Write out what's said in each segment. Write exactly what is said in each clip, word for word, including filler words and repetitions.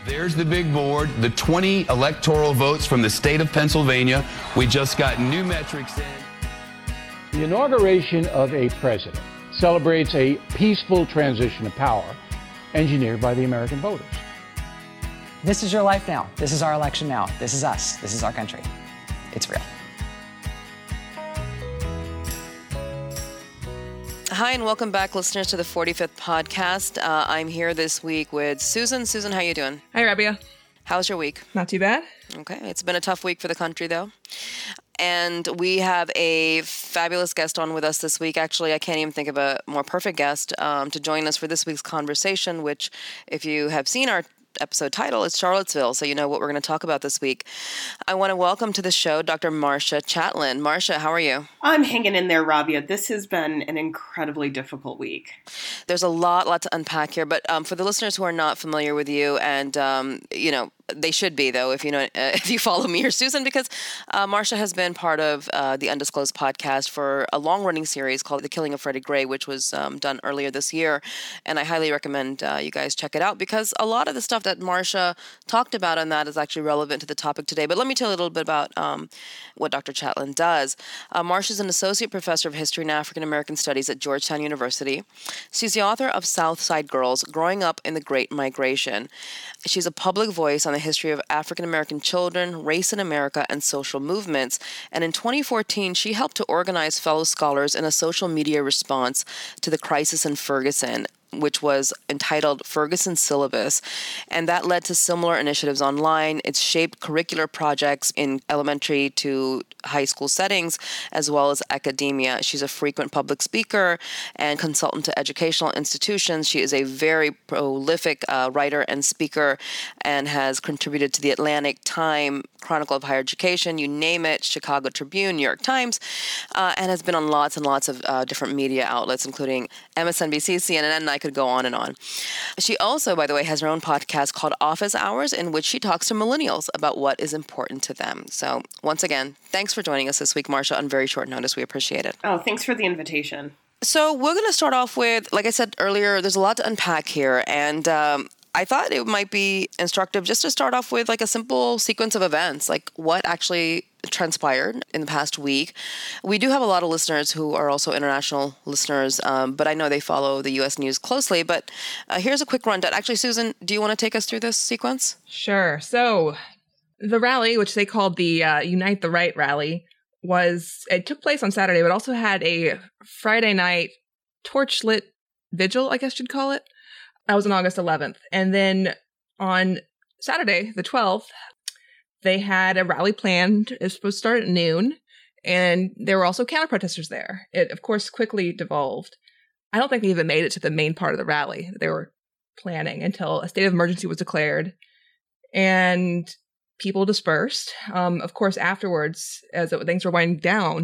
There's the big board, the twenty electoral votes from the state of Pennsylvania. We just got new metrics in. The inauguration of a president celebrates a peaceful transition of power engineered by the American voters. This is your life now. This is our election now. This is us. This is our country. It's real. Hi, and welcome back, listeners, to the forty-fifth podcast. Uh, I'm here this week with Susan. Susan, how you doing? Hi, Rabia. How's your week? Not too bad. Okay. It's been a tough week for the country, though. And we have a fabulous guest on with us this week. Actually, I can't even think of a more perfect guest um, to join us for this week's conversation, which, if you have seen our episode title, is Charlottesville, so you know what we're going to talk about this week. I want to welcome to the show Doctor Marcia Chatelain. Marcia, how are you? I'm hanging in there, Rabia. This has been an incredibly difficult week. There's a lot, lot to unpack here, but um, for the listeners who are not familiar with you, and um, you know, they should be, though, if you know, uh, if you follow me or Susan, because uh, Marcia has been part of uh, the Undisclosed podcast for a long-running series called The Killing of Freddie Gray, which was um, done earlier this year, and I highly recommend uh, you guys check it out, because a lot of the stuff that Marcia talked about on that is actually relevant to the topic today. But let me tell you a little bit about um, what Doctor Chatelain does. Uh, Marcia is an associate professor of history and African American studies at Georgetown University. She's the author of South Side Girls: Growing Up in the Great Migration. She's a public voice on the history of African American children, race in America, and social movements. And in twenty fourteen, she helped to organize fellow scholars in a social media response to the crisis in Ferguson, which was entitled Ferguson Syllabus, and that led to similar initiatives online. It's shaped curricular projects in elementary to high school settings, as well as academia. She's a frequent public speaker and consultant to educational institutions. She is a very prolific uh, writer and speaker, and has contributed to the Atlantic, Time, Chronicle of Higher Education, you name it, Chicago Tribune, New York Times, uh, and has been on lots and lots of uh, different media outlets, including M S N B C, C N N, and I could go on and on. She also, by the way, has her own podcast called Office Hours, in which she talks to millennials about what is important to them. So once again, thanks for joining us this week, Marcia, on very short notice. We appreciate it. Oh, thanks for the invitation. So we're going to start off with, like I said earlier, there's a lot to unpack here. And um, I thought it might be instructive just to start off with like a simple sequence of events, like what actually transpired in the past week. We do have a lot of listeners who are also international listeners, um, but I know they follow the U S news closely. But uh, here's a quick rundown. Actually, Susan, do you want to take us through this sequence? Sure. So the rally, which they called the uh, Unite the Right rally, was it took place on Saturday, but also had a Friday night torchlit vigil, I guess you'd call it. That was on August eleventh. And then on Saturday, the twelfth, they had a rally planned. It was supposed to start at noon, and there were also counter-protesters there. It, of course, quickly devolved. I don't think they even made it to the main part of the rally that they were planning until a state of emergency was declared, and people dispersed. Um, of course, afterwards, as it, things were winding down,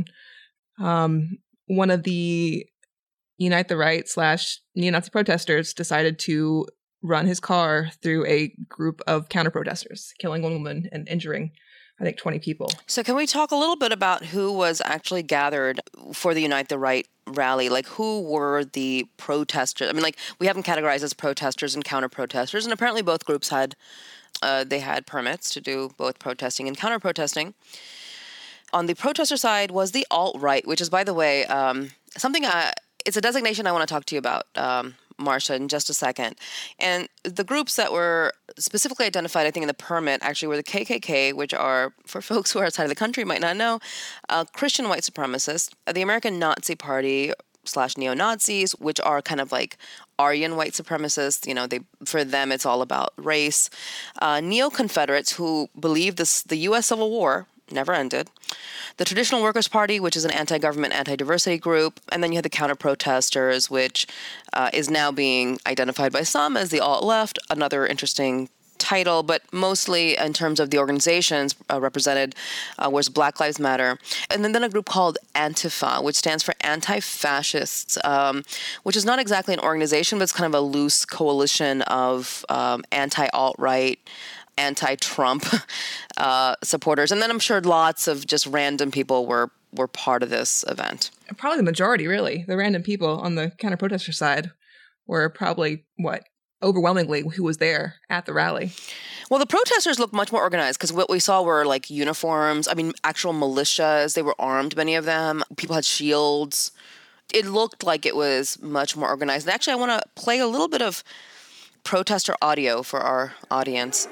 um, one of the Unite the Right slash neo-Nazi protesters decided to run his car through a group of counter-protesters, killing one woman and injuring, I think, twenty people. So can we talk a little bit about who was actually gathered for the Unite the Right rally? Like, who were the protesters? I mean, like, we have them categorized as protesters and counter-protesters, and apparently both groups had, uh, they had permits to do both protesting and counter-protesting. On the protester side was the alt-right, which is, by the way, um, something, I, it's a designation I want to talk to you about, um, Marcia, in just a second. And the groups that were specifically identified, I think, in the permit actually were the K K K, which are, for folks who are outside of the country might not know, uh, Christian white supremacists, the American Nazi Party slash neo-Nazis, which are kind of like Aryan white supremacists. You know, they for them it's all about race. Uh, Neo-Confederates, who believe this the U S Civil War never ended. The Traditional Workers' Party, which is an anti-government, anti-diversity group. And then you had the counter-protesters, which uh, is now being identified by some as the alt-left, another interesting title, but mostly in terms of the organizations uh, represented uh, was Black Lives Matter. And then, then a group called Antifa, which stands for Anti-Fascists, um, which is not exactly an organization, but it's kind of a loose coalition of um, anti-alt-right, anti-Trump uh, supporters. And then I'm sure lots of just random people were were part of this event. Probably the majority, really. The random people on the counter-protester side were probably, what, overwhelmingly who was there at the rally. Well, the protesters looked much more organized because what we saw were like uniforms. I mean, actual militias. They were armed, many of them. People had shields. It looked like it was much more organized. And actually, I want to play a little bit of protester audio for our audience.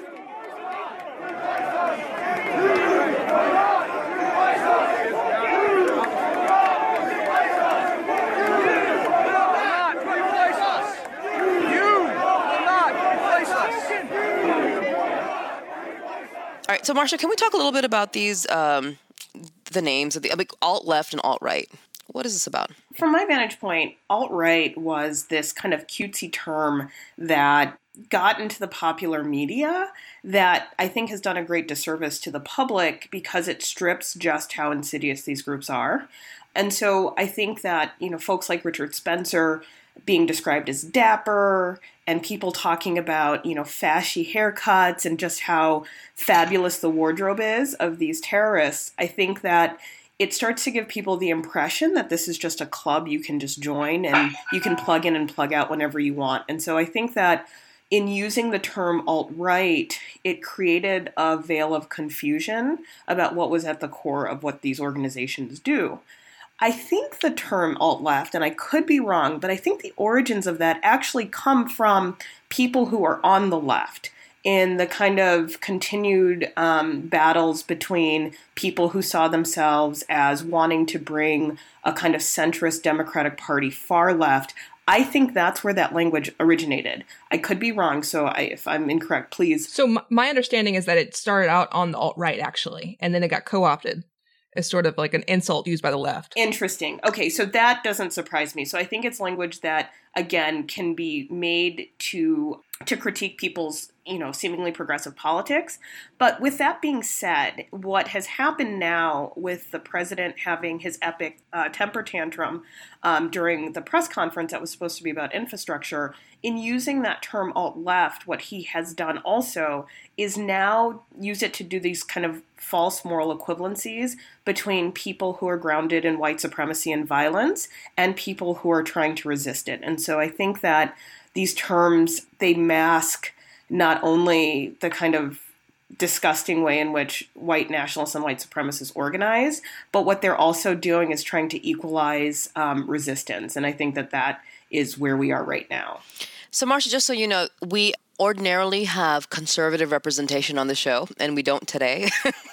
All right, so Marsha, can we talk a little bit about these, um, the names of the like, alt-left and alt-right? What is this about? From my vantage point, alt-right was this kind of cutesy term that got into the popular media that I think has done a great disservice to the public because it strips just how insidious these groups are. And so I think that, you know, folks like Richard Spencer being described as dapper and people talking about, you know, fashy haircuts and just how fabulous the wardrobe is of these terrorists, I think that it starts to give people the impression that this is just a club you can just join and you can plug in and plug out whenever you want. And so I think that in using the term alt-right, it created a veil of confusion about what was at the core of what these organizations do. I think the term alt-left, and I could be wrong, but I think the origins of that actually come from people who are on the left in the kind of continued um, battles between people who saw themselves as wanting to bring a kind of centrist Democratic Party far left. I think that's where that language originated. I could be wrong, so I, if I'm incorrect, please. So m- my understanding is that it started out on the alt-right, actually, and then it got co-opted as sort of like an insult used by the left. Interesting. Okay, so that doesn't surprise me. So I think it's language that, again, can be made to to critique people's, you know, seemingly progressive politics. But with that being said, what has happened now with the president having his epic uh, temper tantrum um, during the press conference that was supposed to be about infrastructure, in using that term alt-left, what he has done also is now use it to do these kind of false moral equivalencies between people who are grounded in white supremacy and violence and people who are trying to resist it. And so I think that these terms, they mask not only the kind of disgusting way in which white nationalists and white supremacists organize, but what they're also doing is trying to equalize um, resistance. And I think that that is where we are right now. So, Marsha, just so you know, we ordinarily have conservative representation on the show, and we don't today.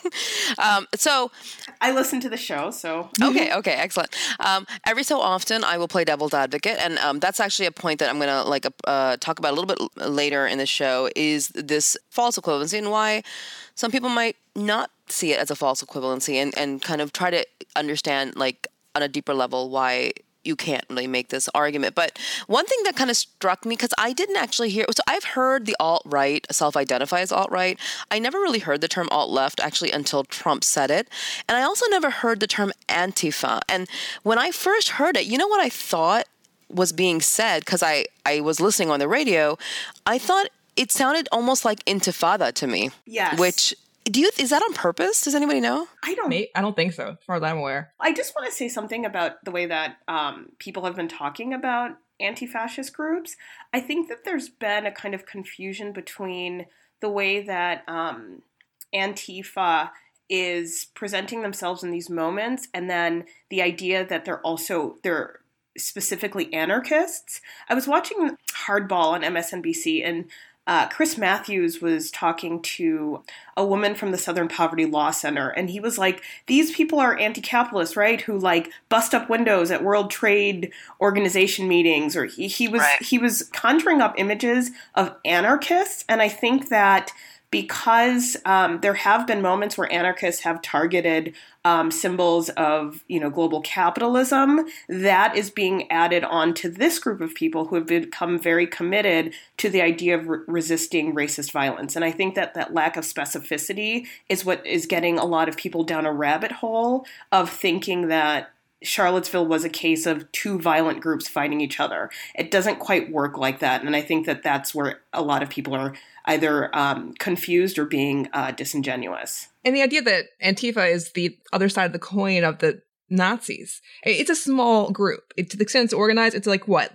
um, so I listen to the show, so. okay, okay, excellent. Um, every so often, I will play devil's advocate, and um, that's actually a point that I'm going to like uh, talk about a little bit later in the show, is this false equivalency and why some people might not see it as a false equivalency and, and kind of try to understand, like, on a deeper level why you can't really make this argument. But one thing that kind of struck me, because I didn't actually hear, so I've heard the alt-right self-identify as alt-right. I never really heard the term alt-left actually until Trump said it. And I also never heard the term Antifa. And when I first heard it, you know what I thought was being said? Because I, I was listening on the radio. I thought it sounded almost like intifada to me. Yes. Which, do you, is that on purpose? Does anybody know? I don't I don't think so, as far as I'm aware. I just want to say something about the way that um, people have been talking about anti-fascist groups. I think that there's been a kind of confusion between the way that um, Antifa is presenting themselves in these moments and then the idea that they're also, they're specifically anarchists. I was watching Hardball on M S N B C, and Uh, Chris Matthews was talking to a woman from the Southern Poverty Law Center, and he was like, these people are anti-capitalists, right, who like bust up windows at World Trade Organization meetings, or he, he was right. he was conjuring up images of anarchists, and I think that because um, there have been moments where anarchists have targeted um, symbols of, you know, global capitalism, that is being added on to this group of people who have become very committed to the idea of re- resisting racist violence. And I think that that lack of specificity is what is getting a lot of people down a rabbit hole of thinking that Charlottesville was a case of two violent groups fighting each other. It doesn't quite work like that. And I think that that's where a lot of people are either um, confused or being uh, disingenuous. And the idea that Antifa is the other side of the coin of the Nazis. It's a small group. It, to the extent it's organized, it's like what?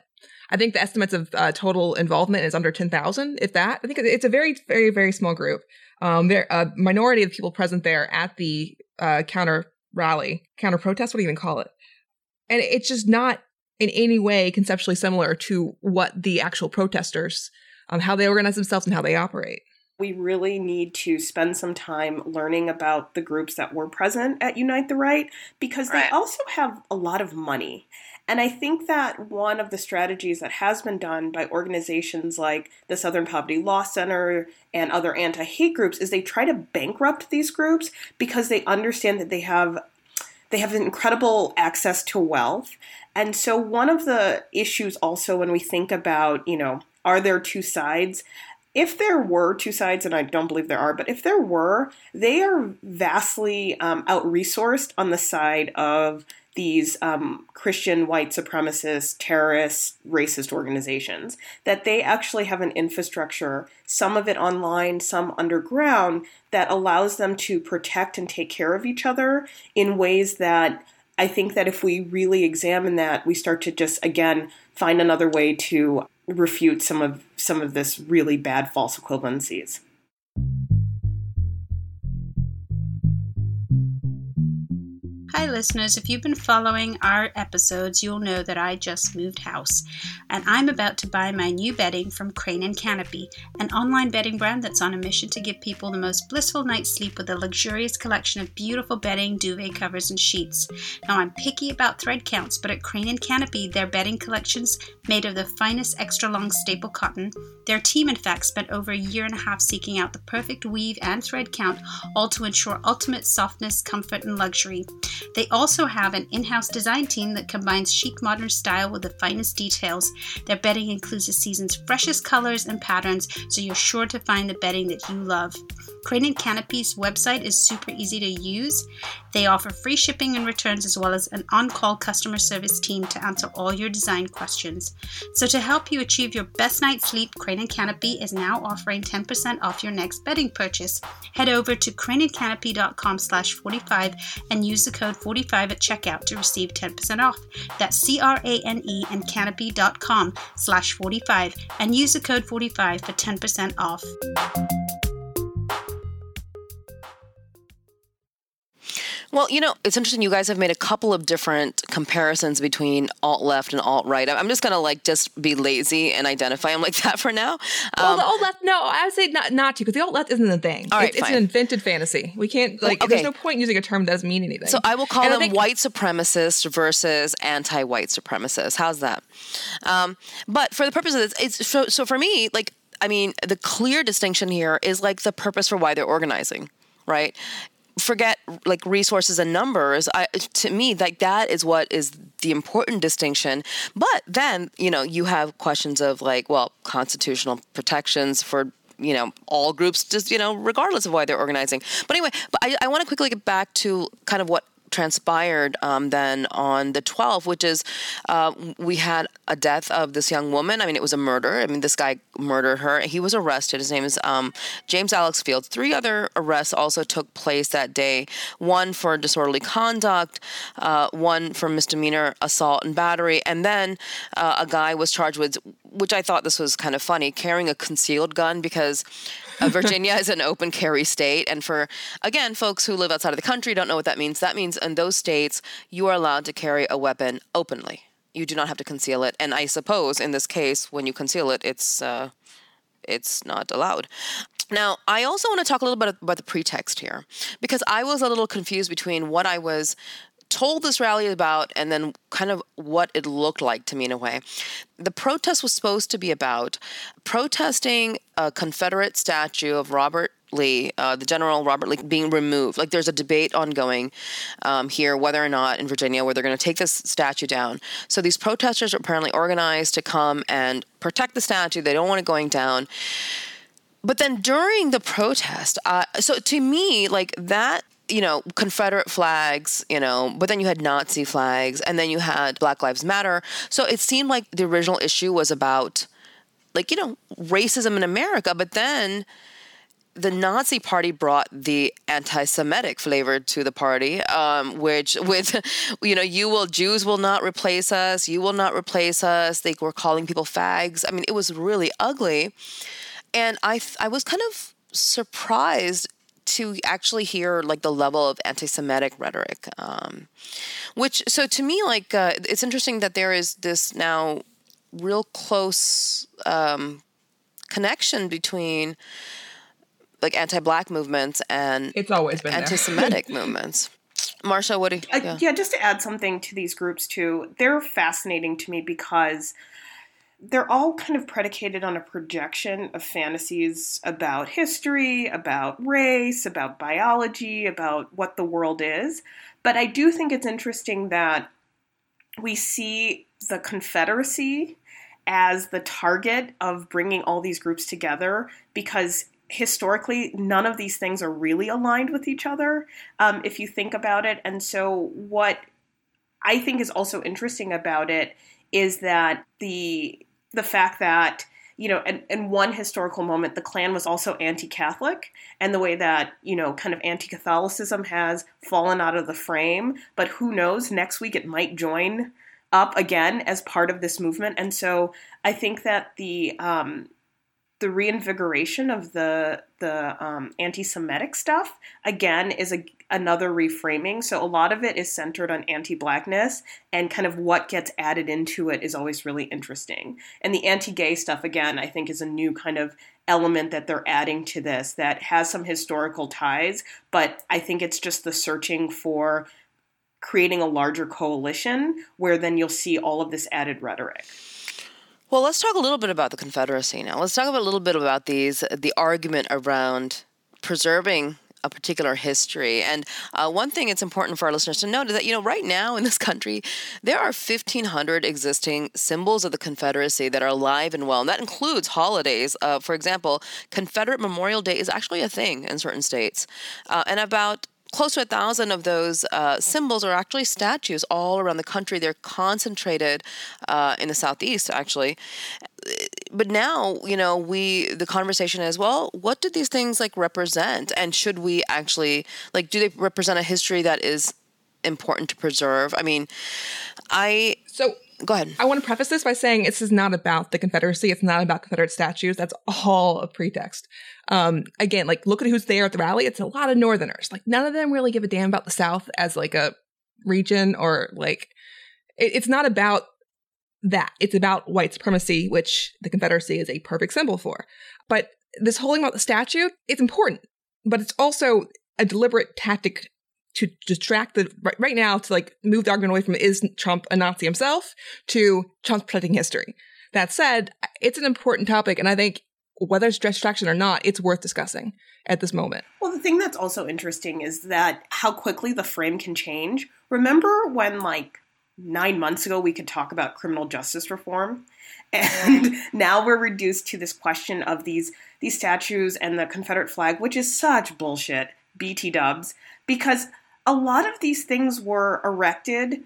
I think the estimates of uh, total involvement is under ten thousand, if that. I think it's a very, very, very small group. Um, there, a minority of people present there at the uh, counter rally, counter protest, what do you even call it? And it's just not in any way conceptually similar to what the actual protesters, um, how they organize themselves and how they operate. We really need to spend some time learning about the groups that were present at Unite the Right, because they Right. also have a lot of money. And I think that one of the strategies that has been done by organizations like the Southern Poverty Law Center and other anti-hate groups is they try to bankrupt these groups because they understand that they have they have incredible access to wealth. And so one of the issues also when we think about, you know, are there two sides? If there were two sides, and I don't believe there are, but if there were, they are vastly um, out-resourced on the side of these um, Christian white supremacist, terrorist, racist organizations, that they actually have an infrastructure, some of it online, some underground, that allows them to protect and take care of each other in ways that I think that if we really examine that, we start to just, again, find another way to refute some of some of this really bad false equivalencies. Hi listeners, if you've been following our episodes, you'll know that I just moved house, and I'm about to buy my new bedding from Crane and Canopy, an online bedding brand that's on a mission to give people the most blissful night's sleep with a luxurious collection of beautiful bedding, duvet covers, and sheets. Now I'm picky about thread counts, but at Crane and Canopy, their bedding collections made of the finest extra long staple cotton. Their team, in fact, spent over a year and a half seeking out the perfect weave and thread count, all to ensure ultimate softness, comfort, and luxury. They also have an in-house design team that combines chic modern style with the finest details. Their bedding includes the season's freshest colors and patterns, so you're sure to find the bedding that you love. Crane and Canopy's website is super easy to use. They offer free shipping and returns as well as an on-call customer service team to answer all your design questions. So to help you achieve your best night's sleep, Crane and Canopy is now offering ten percent off your next bedding purchase. Head over to craneandcanopy.com slash 45 and use the code forty-five at checkout to receive ten percent off. That's C-R-A-N-E and canopy.com slash 45 and use the code forty-five for ten percent off. Well, you know, it's interesting. You guys have made a couple of different comparisons between alt-left and alt-right. I'm just going to like just be lazy and identify them like that for now. Um, well, the alt-left, no, I would say not, not to, because the alt-left isn't a thing. All right, it's, it's fine. an invented fantasy. We can't, like, Okay. there's no point in using a term that doesn't mean anything. So I will call And I them think- white supremacists versus anti-white supremacists. How's that? Um, but for the purpose of this, it's so, so for me, like, I mean, the clear distinction here is like the purpose for why they're organizing, right? Forget like resources and numbers. I, to me, like that is what is the important distinction. But then, you know, you have questions of like, well, constitutional protections for, you know, all groups, just, you know, regardless of why they're organizing. But anyway, but I, I want to quickly get back to kind of what transpired um, then on the twelfth, which is uh, we had a death of this young woman. I mean, it was a murder. I mean, this guy murdered her. He was arrested. His name is um, James Alex Fields. Three other arrests also took place that day. One for disorderly conduct, uh, one for misdemeanor assault and battery, and then uh, a guy was charged with, which I thought this was kind of funny, carrying a concealed gun because uh, Virginia is an open carry state. And for, again, folks who live outside of the country don't know what that means. That means in those states, you are allowed to carry a weapon openly. You do not have to conceal it. And I suppose in this case, when you conceal it, it's uh, it's not allowed. Now, I also want to talk a little bit about the pretext here, because I was a little confused between what I was told this rally about and then kind of what it looked like to me in a way. The protest was supposed to be about protesting a Confederate statue of Robert Lee, uh, the General Robert Lee, being removed. Like there's a debate ongoing um, here whether or not in Virginia where they're going to take this statue down. So these protesters are apparently organized to come and protect the statue. They don't want it going down. But then during the protest, uh, so to me, like that, you know, Confederate flags, you know, but then you had Nazi flags and then you had Black Lives Matter. So it seemed like the original issue was about like, you know, racism in America. But then the Nazi Party brought the anti-Semitic flavor to the party, um, which with, you know, you will, Jews will not replace us. You will not replace us. They were calling people fags. I mean, it was really ugly. And I, I was kind of surprised to actually hear like the level of anti-Semitic rhetoric, um, which, so to me, like, uh, it's interesting that there is this now real close um, connection between like anti-Black movements and it's always been anti-Semitic movements. Marsha, what do you? Yeah. Uh, yeah, just to add something to these groups too, they're fascinating to me because they're all kind of predicated on a projection of fantasies about history, about race, about biology, about what the world is. But I do think it's interesting that we see the Confederacy as the target of bringing all these groups together because historically, none of these things are really aligned with each other, um, if you think about it. And so what I think is also interesting about it is that the the fact that, you know, in, in one historical moment, the Klan was also anti-Catholic, and the way that, you know, kind of anti-Catholicism has fallen out of the frame. But who knows, next week it might join up again as part of this movement. And so I think that the um, the reinvigoration of the the um, anti-Semitic stuff, again, is a, another reframing. So a lot of it is centered on anti-Blackness, and kind of what gets added into it is always really interesting. And the anti-gay stuff, again, I think is a new kind of element that they're adding to this that has some historical ties, but I think it's just the searching for creating a larger coalition where then you'll see all of this added rhetoric. Well, let's talk a little bit about the Confederacy now. Let's talk about a little bit about these, the argument around preserving a particular history. And uh, one thing it's important for our listeners to note is that, you know, right now in this country, there are fifteen hundred existing symbols of the Confederacy that are alive and well. And that includes holidays. Uh, for example, Confederate Memorial Day is actually a thing in certain states. Uh, and about close to a thousand of those uh, symbols are actually statues all around the country. They're concentrated uh, in the Southeast, actually. But now, you know, we the conversation is, well, what do these things like represent? And should we actually, like, do they represent a history that is important to preserve? I mean, I... So... Go ahead. I want to preface this by saying this is not about the Confederacy. It's not about Confederate statues. That's all a pretext. Um, again, like, look at who's there at the rally. It's a lot of Northerners. Like, none of them really give a damn about the South as, like, a region or, like, it, it's not about that. It's about white supremacy, which the Confederacy is a perfect symbol for. But this whole thing about the statue, it's important. But it's also a deliberate tactic to distract the right, right now to like move the argument away from is Trump a Nazi himself to Trump's protecting history. That said, it's an important topic, and I think whether it's distraction or not, it's worth discussing at this moment. Well, the thing that's also interesting is that how quickly the frame can change. Remember when like nine months ago we could talk about criminal justice reform, and now we're reduced to this question of these these statues and the Confederate flag, which is such bullshit, B T dubs, because a lot of these things were erected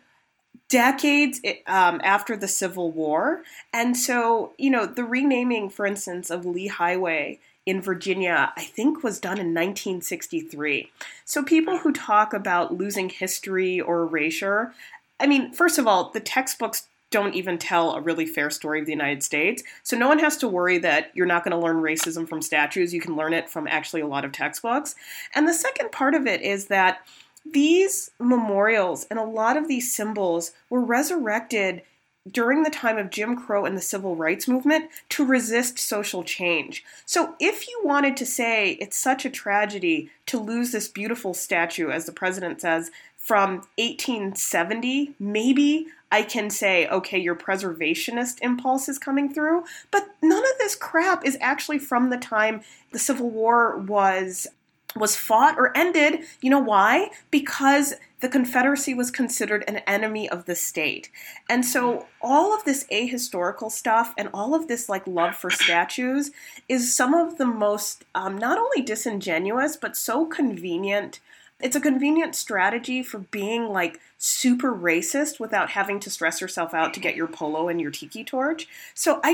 decades um, after the Civil War. And so, you know, the renaming, for instance, of Lee Highway in Virginia, I think was done in nineteen sixty-three. So people who talk about losing history or erasure, I mean, first of all, the textbooks don't even tell a really fair story of the United States. So no one has to worry that you're not going to learn racism from statues. You can learn it from actually a lot of textbooks. And the second part of it is that these memorials and a lot of these symbols were resurrected during the time of Jim Crow and the Civil Rights Movement to resist social change. So if you wanted to say it's such a tragedy to lose this beautiful statue, as the president says, from eighteen seventy, maybe I can say, okay, your preservationist impulse is coming through. But none of this crap is actually from the time the Civil War was was fought or ended. You know why? Because the Confederacy was considered an enemy of the state. And so all of this ahistorical stuff and all of this like love for statues is some of the most um, not only disingenuous, but so convenient. It's a convenient strategy for being like super racist without having to stress yourself out to get your polo and your tiki torch. So I just,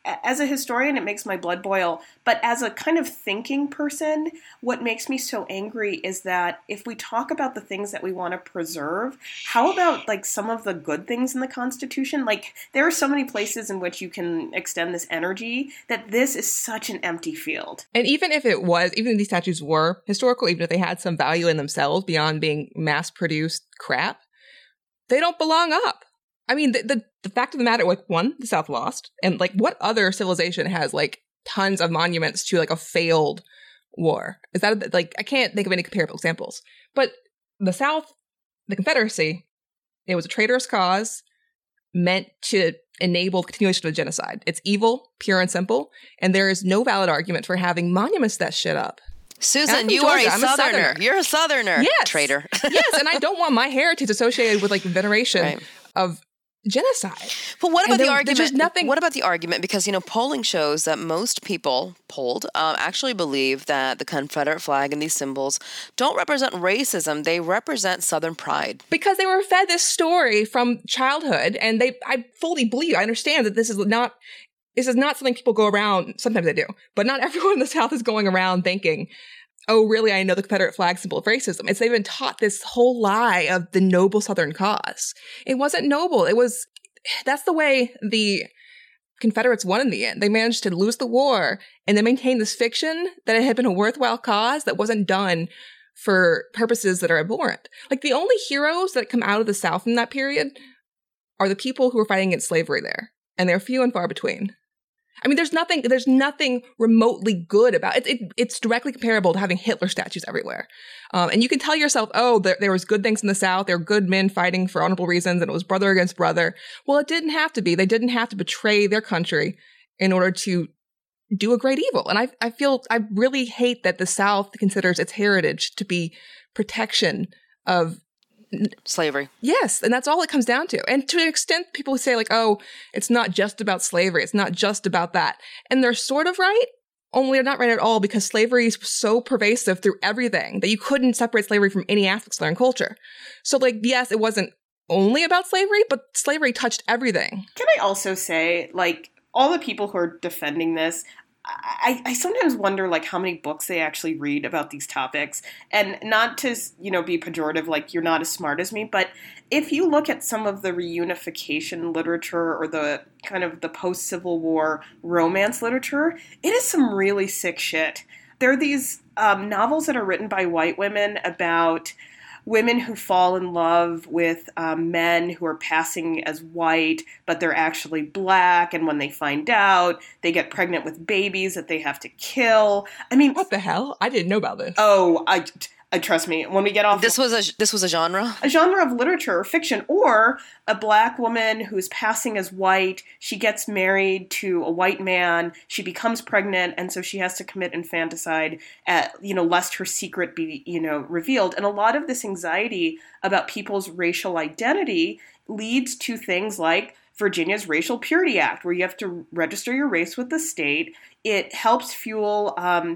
as a historian, it makes my blood boil. But as a kind of thinking person, what makes me so angry is that if we talk about the things that we want to preserve, how about like some of the good things in the Constitution? Like there are so many places in which you can extend this energy that this is such an empty field. And even if it was, even if these statues were historical, even if they had some value in themselves beyond being mass-produced crap, they don't belong up. I mean, the, the the fact of the matter, like, one, the South lost. And, like, what other civilization has, like, tons of monuments to, like, a failed war? Is that, like, I can't think of any comparable examples. But the South, the Confederacy, it was a traitorous cause meant to enable the continuation of genocide. It's evil, pure and simple. And there is no valid argument for having monuments that shit up. Susan, you are a southerner. a southerner. You're a southerner. Yes. Traitor. Yes, and I don't want my heritage associated with, like, veneration right. of genocide. But what about there, the argument? Just nothing. What about the argument? Because, you know, polling shows that most people polled uh, actually believe that the Confederate flag and these symbols don't represent racism. They represent Southern pride. Because they were fed this story from childhood, and they, I fully believe, I understand that this is not, this is not something people go around, sometimes they do, but not everyone in the South is going around thinking, oh, really, I know the Confederate flag symbol of racism. It's they've been taught this whole lie of the noble Southern cause. It wasn't noble. It was, that's the way the Confederates won in the end. They managed to lose the war and then maintain this fiction that it had been a worthwhile cause that wasn't done for purposes that are abhorrent. Like, the only heroes that come out of the South in that period are the people who were fighting against slavery there. And they're few and far between. I mean, there's nothing, there's nothing remotely good about it. it it's directly comparable to having Hitler statues everywhere. Um, and you can tell yourself, oh, there, there was good things in the South. There were good men fighting for honorable reasons, and it was brother against brother. Well, it didn't have to be. They didn't have to betray their country in order to do a great evil. And I, I feel, I really hate that the South considers its heritage to be protection of slavery. Yes, and that's all it comes down to. And to an extent, people say like, oh, it's not just about slavery. It's not just about that. And they're sort of right, only they're not right at all, because slavery is so pervasive through everything that you couldn't separate slavery from any aspects of their country. So like, yes, it wasn't only about slavery, but slavery touched everything. Can I also say, like, all the people who are defending this, I, I sometimes wonder, like, how many books they actually read about these topics. And not to, you know, be pejorative, like, you're not as smart as me, but if you look at some of the reunification literature or the kind of the post-Civil War romance literature, it is some really sick shit. There are these um, novels that are written by white women about women who fall in love with um, men who are passing as white, but they're actually black. And when they find out, they get pregnant with babies that they have to kill. I mean, what the hell? I didn't know about this. Oh, I, I trust me. When we get off, this was a this was a genre, a genre of literature or fiction, or a black woman who's passing as white. She gets married to a white man. She becomes pregnant, and so she has to commit infanticide, at, you know, lest her secret be, you know, revealed. And a lot of this anxiety about people's racial identity leads to things like Virginia's Racial Purity Act, where you have to register your race with the state. It helps fuel um,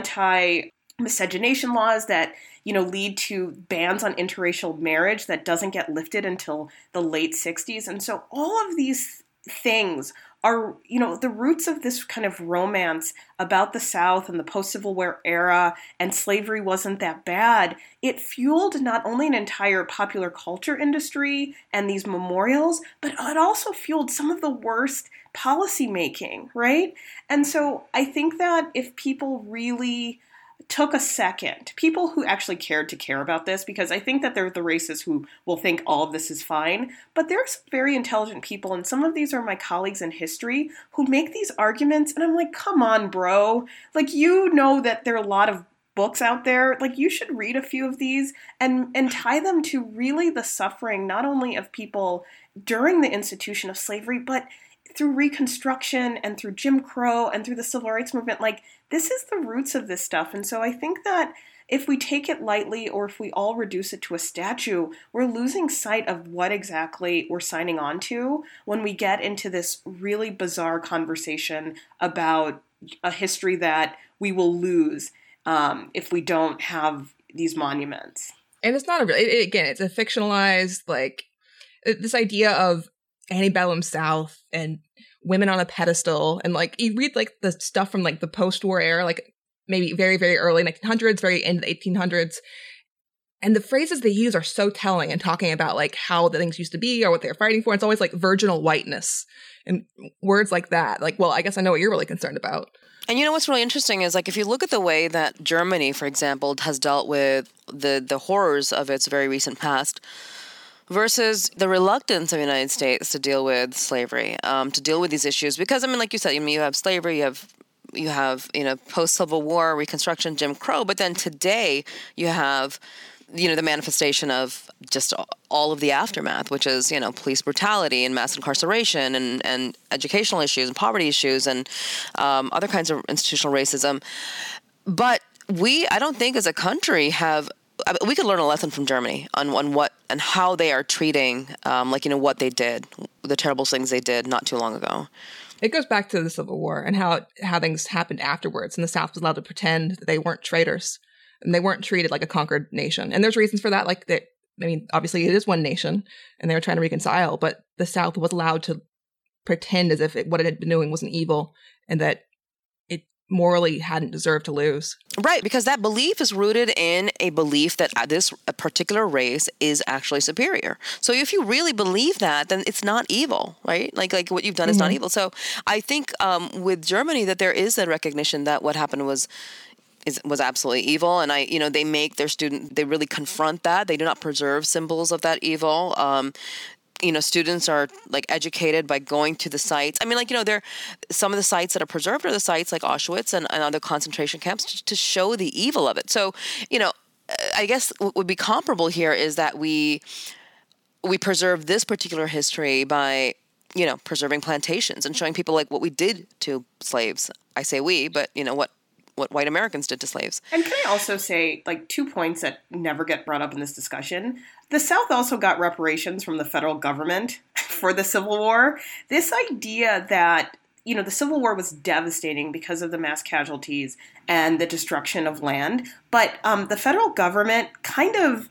anti- miscegenation laws that, you know, lead to bans on interracial marriage that doesn't get lifted until the late sixties. And so all of these things are, you know, the roots of this kind of romance about the South and the post-Civil War era, and slavery wasn't that bad. It fueled not only an entire popular culture industry and these memorials, but it also fueled some of the worst policy making, right? And so I think that if people really took a second, people who actually cared to care about this, because I think that they're the racists who will think all of this is fine, but there are some very intelligent people, and some of these are my colleagues in history, who make these arguments, and I'm like, come on, bro. Like, you know that there are a lot of books out there. Like, you should read a few of these and, and tie them to really the suffering, not only of people during the institution of slavery, but through Reconstruction and through Jim Crow and through the Civil Rights Movement. Like, this is the roots of this stuff. And so I think that if we take it lightly, or if we all reduce it to a statue, we're losing sight of what exactly we're signing on to when we get into this really bizarre conversation about a history that we will lose um, if we don't have these monuments. And it's not a real, it, again, it's a fictionalized, like, this idea of antebellum South and women on a pedestal. And like you read like the stuff from like the post-war era, like maybe very, very early nineteen hundreds, very end of the eighteen hundreds. And the phrases they use are so telling and talking about like how the things used to be or what they're fighting for. It's always like virginal whiteness and words like that. Like, well, I guess I know what you're really concerned about. And you know what's really interesting is like if you look at the way that Germany, for example, has dealt with the, the horrors of its very recent past versus the reluctance of the United States to deal with slavery, um, to deal with these issues. Because, I mean, like you said, I mean, you have slavery, you have you have, you know, post-Civil War, Reconstruction, Jim Crow, but then today you have, you know, the manifestation of just all of the aftermath, which is, you know, police brutality and mass incarceration and, and educational issues and poverty issues and um, other kinds of institutional racism. But we, I don't think as a country have, I mean, we could learn a lesson from Germany on, on what and how they are treating, um, like, you know, what they did, the terrible things they did not too long ago. It goes back to the Civil War and how how things happened afterwards. And the South was allowed to pretend that they weren't traitors and they weren't treated like a conquered nation. And there's reasons for that. Like, that, I mean, obviously it is one nation and they were trying to reconcile, but the South was allowed to pretend as if it, what it had been doing wasn't evil and that it morally hadn't deserved to lose. Right, because that belief is rooted in a belief that this particular race is actually superior. So if you really believe that, then it's not evil, right? Like like what you've done mm-hmm. is not evil. So I think um, with Germany that there is a recognition that what happened was is was absolutely evil, and I you know they make their student they really confront that. They do not preserve symbols of that evil. Um, You know, students are like educated by going to the sites. I mean, like, you know, there some of the sites that are preserved are the sites like Auschwitz and, and other concentration camps to, to show the evil of it. So, you know, I guess what would be comparable here is that we we preserve this particular history by, you know, preserving plantations and showing people like what we did to slaves. I say we, but, you know, what what white Americans did to slaves. And can I also say, like, two points that never get brought up in this discussion. The South also got reparations from the federal government for the Civil War. This idea that, you know, the Civil War was devastating because of the mass casualties and the destruction of land. But um, the federal government kind of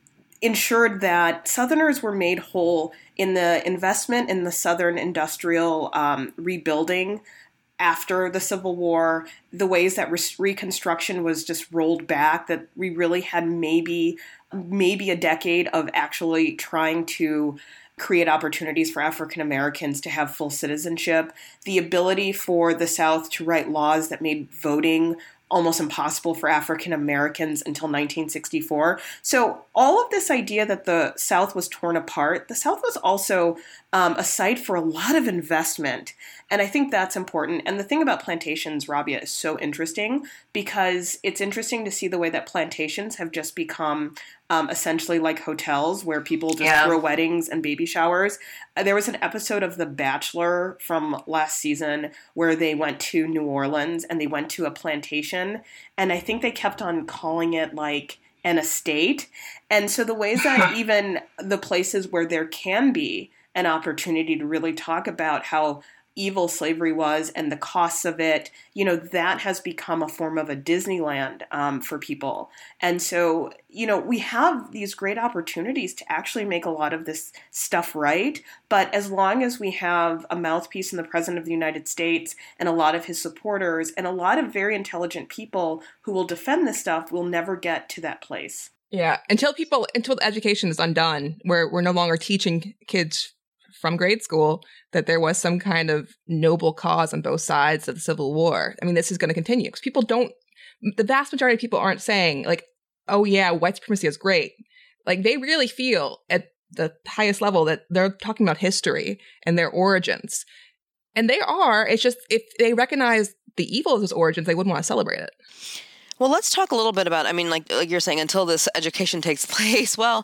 ensured that Southerners were made whole in the investment in the Southern industrial um, rebuilding after the Civil War, the ways that re- Reconstruction was just rolled back, that we really had maybe maybe a decade of actually trying to create opportunities for African Americans to have full citizenship, the ability for the South to write laws that made voting almost impossible for African Americans until nineteen sixty-four. So all of this idea that the South was torn apart, the South was also um, a site for a lot of investment. And I think that's important. And the thing about plantations, Rabia, is so interesting because it's interesting to see the way that plantations have just become um, essentially like hotels where people just yeah. throw weddings and baby showers. Uh, there was an episode of The Bachelor from last season where they went to New Orleans and they went to a plantation. And I think they kept on calling it like an estate. And so the ways that even the places where there can be an opportunity to really talk about how evil slavery was and the costs of it, you know, that has become a form of a Disneyland um, for people. And so, you know, we have these great opportunities to actually make a lot of this stuff right. But as long as we have a mouthpiece in the President of the United States and a lot of his supporters and a lot of very intelligent people who will defend this stuff, we'll never get to that place. Yeah. Until people, until the education is undone, where we're no longer teaching kids from grade school that there was some kind of noble cause on both sides of the Civil War. I mean, this is going to continue because people don't, the vast majority of people aren't saying like, oh yeah, white supremacy is great. Like they really feel at the highest level that they're talking about history and their origins. And they are, it's just, if they recognize the evil of those origins, they wouldn't want to celebrate it. Well, let's talk a little bit about, I mean, like, like you're saying, until this education takes place. Well,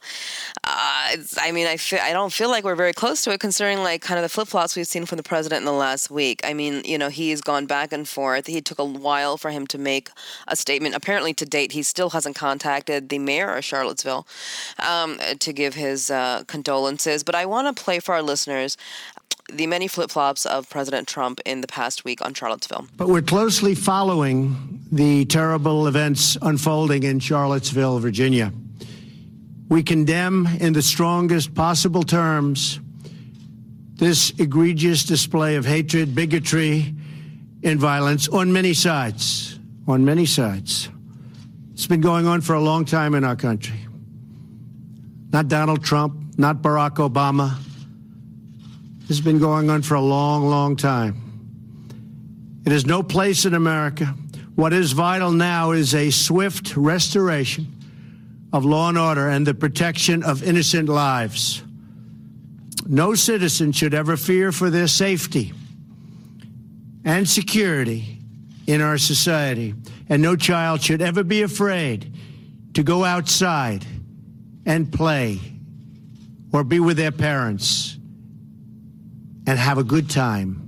uh, it's, I mean, I, feel, I don't feel like we're very close to it, considering, like, kind of the flip-flops we've seen from the president in the last week. I mean, you know, he's gone back and forth. He took a while for him to make a statement. Apparently, to date, he still hasn't contacted the mayor of Charlottesville um, to give his uh, condolences. But I want to play for our listeners the many flip-flops of President Trump in the past week on Charlottesville. But we're closely following the terrible events unfolding in Charlottesville, Virginia. We condemn in the strongest possible terms this egregious display of hatred, bigotry, and violence on many sides, on many sides. It's been going on for a long time in our country. Not Donald Trump, not Barack Obama. This has been going on for a long, long time. It has no place in America. What is vital now is a swift restoration of law and order and the protection of innocent lives. No citizen should ever fear for their safety and security in our society, and no child should ever be afraid to go outside and play or be with their parents and have a good time.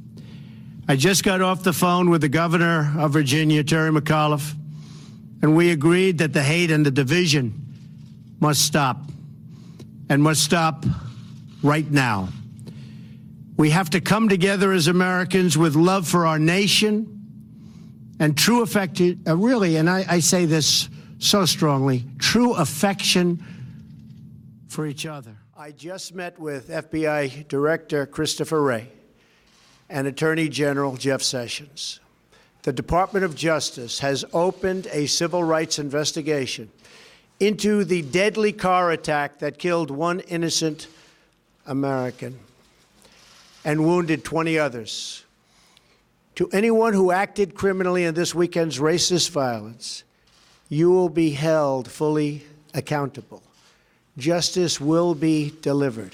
I just got off the phone with the governor of Virginia, Terry McAuliffe, and we agreed that the hate and the division must stop, and must stop right now. We have to come together as Americans with love for our nation and true affection, uh, really, and I, I say this so strongly, true affection for each other. I just met with F B I Director Christopher Wray and Attorney General Jeff Sessions. The Department of Justice has opened a civil rights investigation into the deadly car attack that killed one innocent American and wounded twenty others. To anyone who acted criminally in this weekend's racist violence, you will be held fully accountable. Justice will be delivered.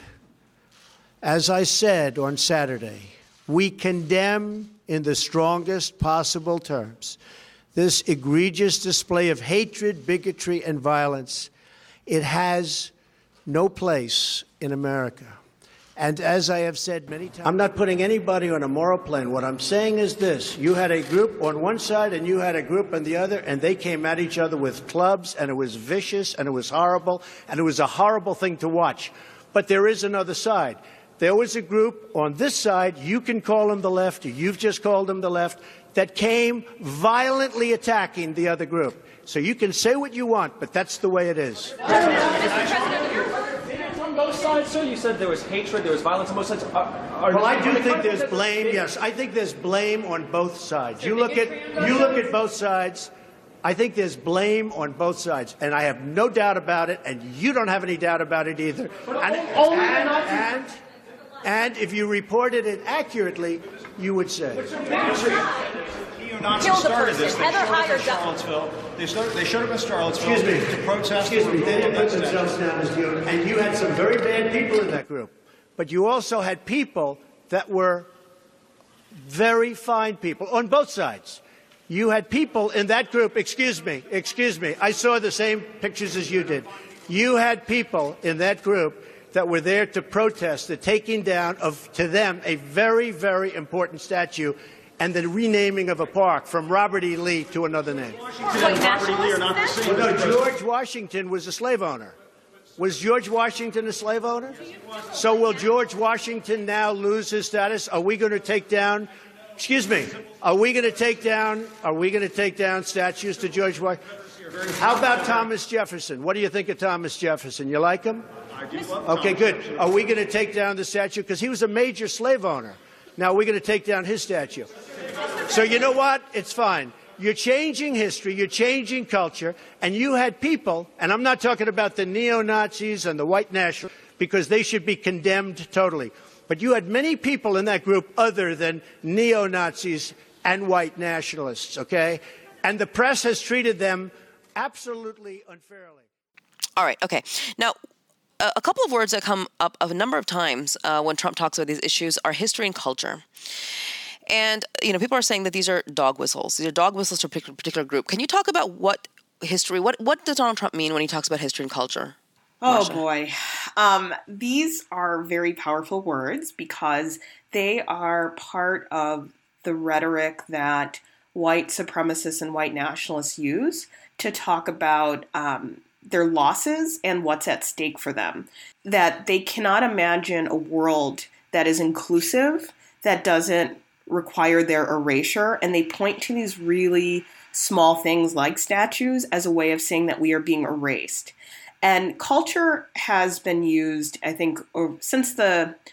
As I said on Saturday, we condemn in the strongest possible terms this egregious display of hatred, bigotry, and violence. It has no place in America. And as I have said many times, I'm not putting anybody on a moral plane. What I'm saying is this. You had a group on one side and you had a group on the other, and they came at each other with clubs, and it was vicious, and it was horrible, and it was a horrible thing to watch. But there is another side. There was a group on this side, you can call them the left, or you've just called them the left, that came violently attacking the other group. So you can say what you want, but that's the way it is. Both sides, sir? You said there was hatred, there was violence on both sides. Are, are well, I do think there's blame. Yes, I think there's blame on both sides. You look at you look at both sides. I think there's blame on both sides, and I have no doubt about it. And you don't have any doubt about it either. And and, and, and if you reported it accurately, you would say. Neo-Nazis started this. They showed up in Charlottesville. They, started, they showed up in Charlottesville Excuse me. to protest. Excuse me. They didn't put themselves down as neo, and you had some very bad people in that group. But you also had people that were very fine people on both sides. You had people in that group. Excuse me. Excuse me. I saw the same pictures as you did. You had people in that group that were there to protest the taking down of, to them, a very, very important statue, and the renaming of a park from Robert E. Lee to another name. Washington and Robert E. Lee are not the same. Well, no, George Washington was a slave owner. Was George Washington a slave owner? So will George Washington now lose his status? Are we going to take down, excuse me, are we going to take down, are we going to take down statues to George Washington? How about Thomas Jefferson? What do you think of Thomas Jefferson? You like him? I do love Okay, good. Are we going to take down the statue? Because he was a major slave owner. Now we're going to take down his statue. So you know what? It's fine. You're changing history, you're changing culture, and you had people, and I'm not talking about the neo-Nazis and the white nationalists, because they should be condemned totally. But you had many people in that group other than neo-Nazis and white nationalists, okay? And the press has treated them absolutely unfairly. All right, okay. Now, a couple of words that come up a number of times uh, when Trump talks about these issues are history and culture. And, you know, people are saying that these are dog whistles. These are dog whistles to a particular group. Can you talk about what history, what, what does Donald Trump mean when he talks about history and culture? Oh, Marsha? boy. Um, these are very powerful words because they are part of the rhetoric that white supremacists and white nationalists use to talk about um, their losses and what's at stake for them. That they cannot imagine a world that is inclusive, that doesn't require their erasure, and they point to these really small things like statues as a way of saying that we are being erased. And culture has been used, I think, or since the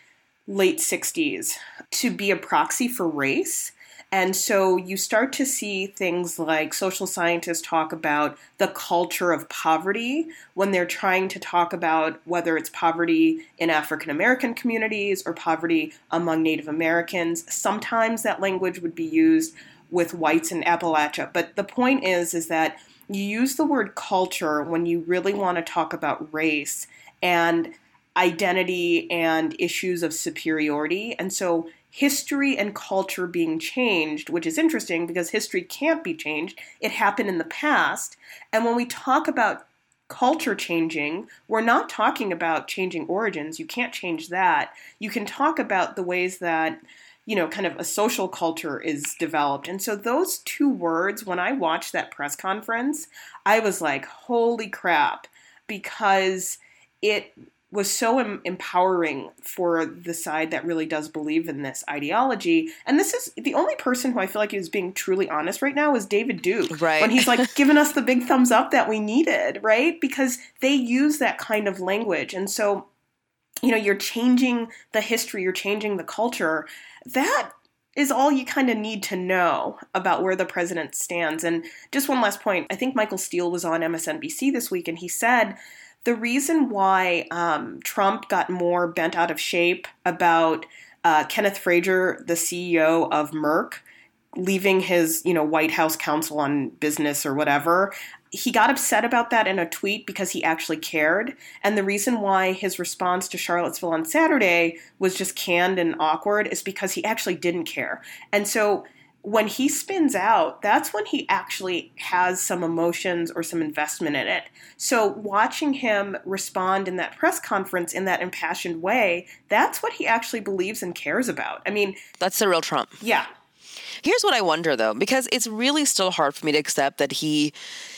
late sixties to be a proxy for race. And so you start to see things like social scientists talk about the culture of poverty when they're trying to talk about whether it's poverty in African American communities or poverty among Native Americans. Sometimes that language would be used with whites in Appalachia. But the point is, is that you use the word culture when you really want to talk about race and identity and issues of superiority. And so history and culture being changed, which is interesting because history can't be changed. It happened in the past. And when we talk about culture changing, we're not talking about changing origins. You can't change that. You can talk about the ways that, you know, kind of a social culture is developed. And so those two words, when I watched that press conference, I was like, holy crap, because it was so em- empowering for the side that really does believe in this ideology. And this is the only person who I feel like is being truly honest right now is David Duke. Right. When he's like giving us the big thumbs up that we needed, right? Because they use that kind of language. And so, you know, you're changing the history, you're changing the culture. That is all you kind of need to know about where the president stands. And just one last point. I think Michael Steele was on M S N B C this week, and he said the reason why um, Trump got more bent out of shape about uh, Kenneth Frazier, the C E O of Merck, leaving his, you know, White House counsel on business or whatever, he got upset about that in a tweet because he actually cared. And the reason why his response to Charlottesville on Saturday was just canned and awkward is because he actually didn't care. And so when he spins out, that's when he actually has some emotions or some investment in it. So watching him respond in that press conference in that impassioned way, that's what he actually believes and cares about. I mean, that's the real Trump. Yeah. Here's what I wonder, though, because it's really still hard for me to accept that he,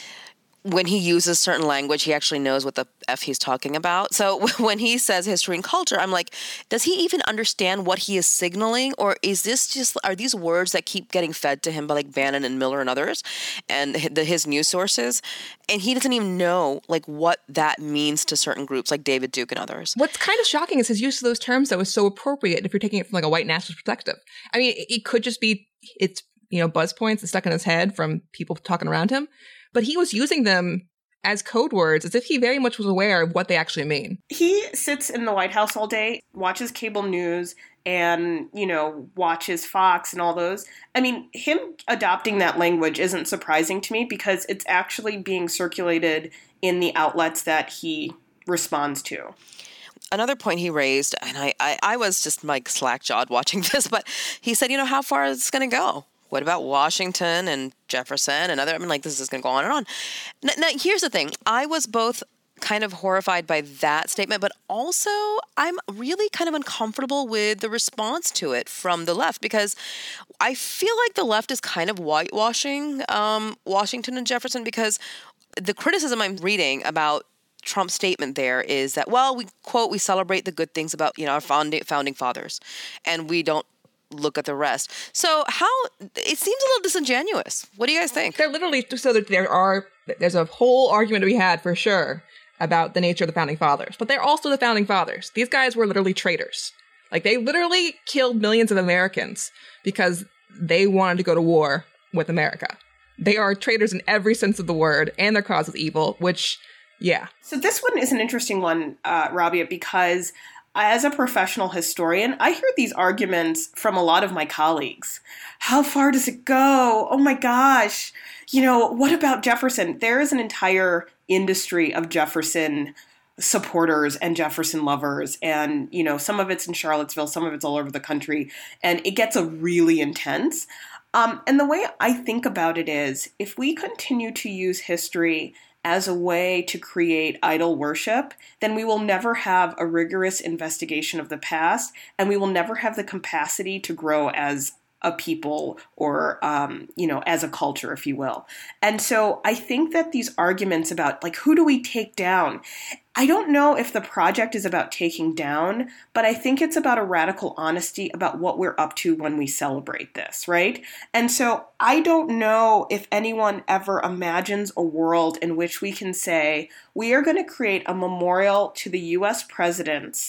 when he uses certain language, he actually knows what the F he's talking about. So when he says history and culture, I'm like, does he even understand what he is signaling? Or is this just, are these words that keep getting fed to him by like Bannon and Miller and others and the, his news sources? And he doesn't even know like what that means to certain groups like David Duke and others. What's kind of shocking is his use of those terms that was so appropriate if you're taking it from like a white nationalist perspective. I mean, it, it could just be, it's, you know, buzz points that stuck in his head from people talking around him. But he was using them as code words as if he very much was aware of what they actually mean. He sits in the White House all day, watches cable news and, you know, watches Fox and all those. I mean, him adopting that language isn't surprising to me because it's actually being circulated in the outlets that he responds to. Another point he raised, and I, I, I was just like slack-jawed watching this, but he said, you know, how far is this going to go? What about Washington and Jefferson and other? I mean, like, this is going to go on and on. Now, now, here's the thing. I was both kind of horrified by that statement, but also I'm really kind of uncomfortable with the response to it from the left because I feel like the left is kind of whitewashing um, Washington and Jefferson because the criticism I'm reading about Trump's statement there is that, well, we quote, we celebrate the good things about, you know, our founding, founding fathers, and we don't look at the rest. So how, it seems a little disingenuous. What do you guys think? They're literally, so that there are, there's a whole argument to be had for sure about the nature of the founding fathers, but they're also the founding fathers. These guys were literally traitors. Like they literally killed millions of Americans because they wanted to go to war with America. They are traitors in every sense of the word, and their cause is evil, which, yeah. So this one is an interesting one, uh, Rabia, because as a professional historian, I hear these arguments from a lot of my colleagues. How far does it go? Oh my gosh. You know, what about Jefferson? There is an entire industry of Jefferson supporters and Jefferson lovers. And, you know, some of it's in Charlottesville, some of it's all over the country. And it gets a really intense. Um, and the way I think about it is, if we continue to use history as a way to create idol worship, then we will never have a rigorous investigation of the past, and we will never have the capacity to grow as a people or, um, you know, as a culture, if you will. And so I think that these arguments about, like, who do we take down? I don't know if the project is about taking down, but I think it's about a radical honesty about what we're up to when we celebrate this, right? And so I don't know if anyone ever imagines a world in which we can say, we are going to create a memorial to the U S presidents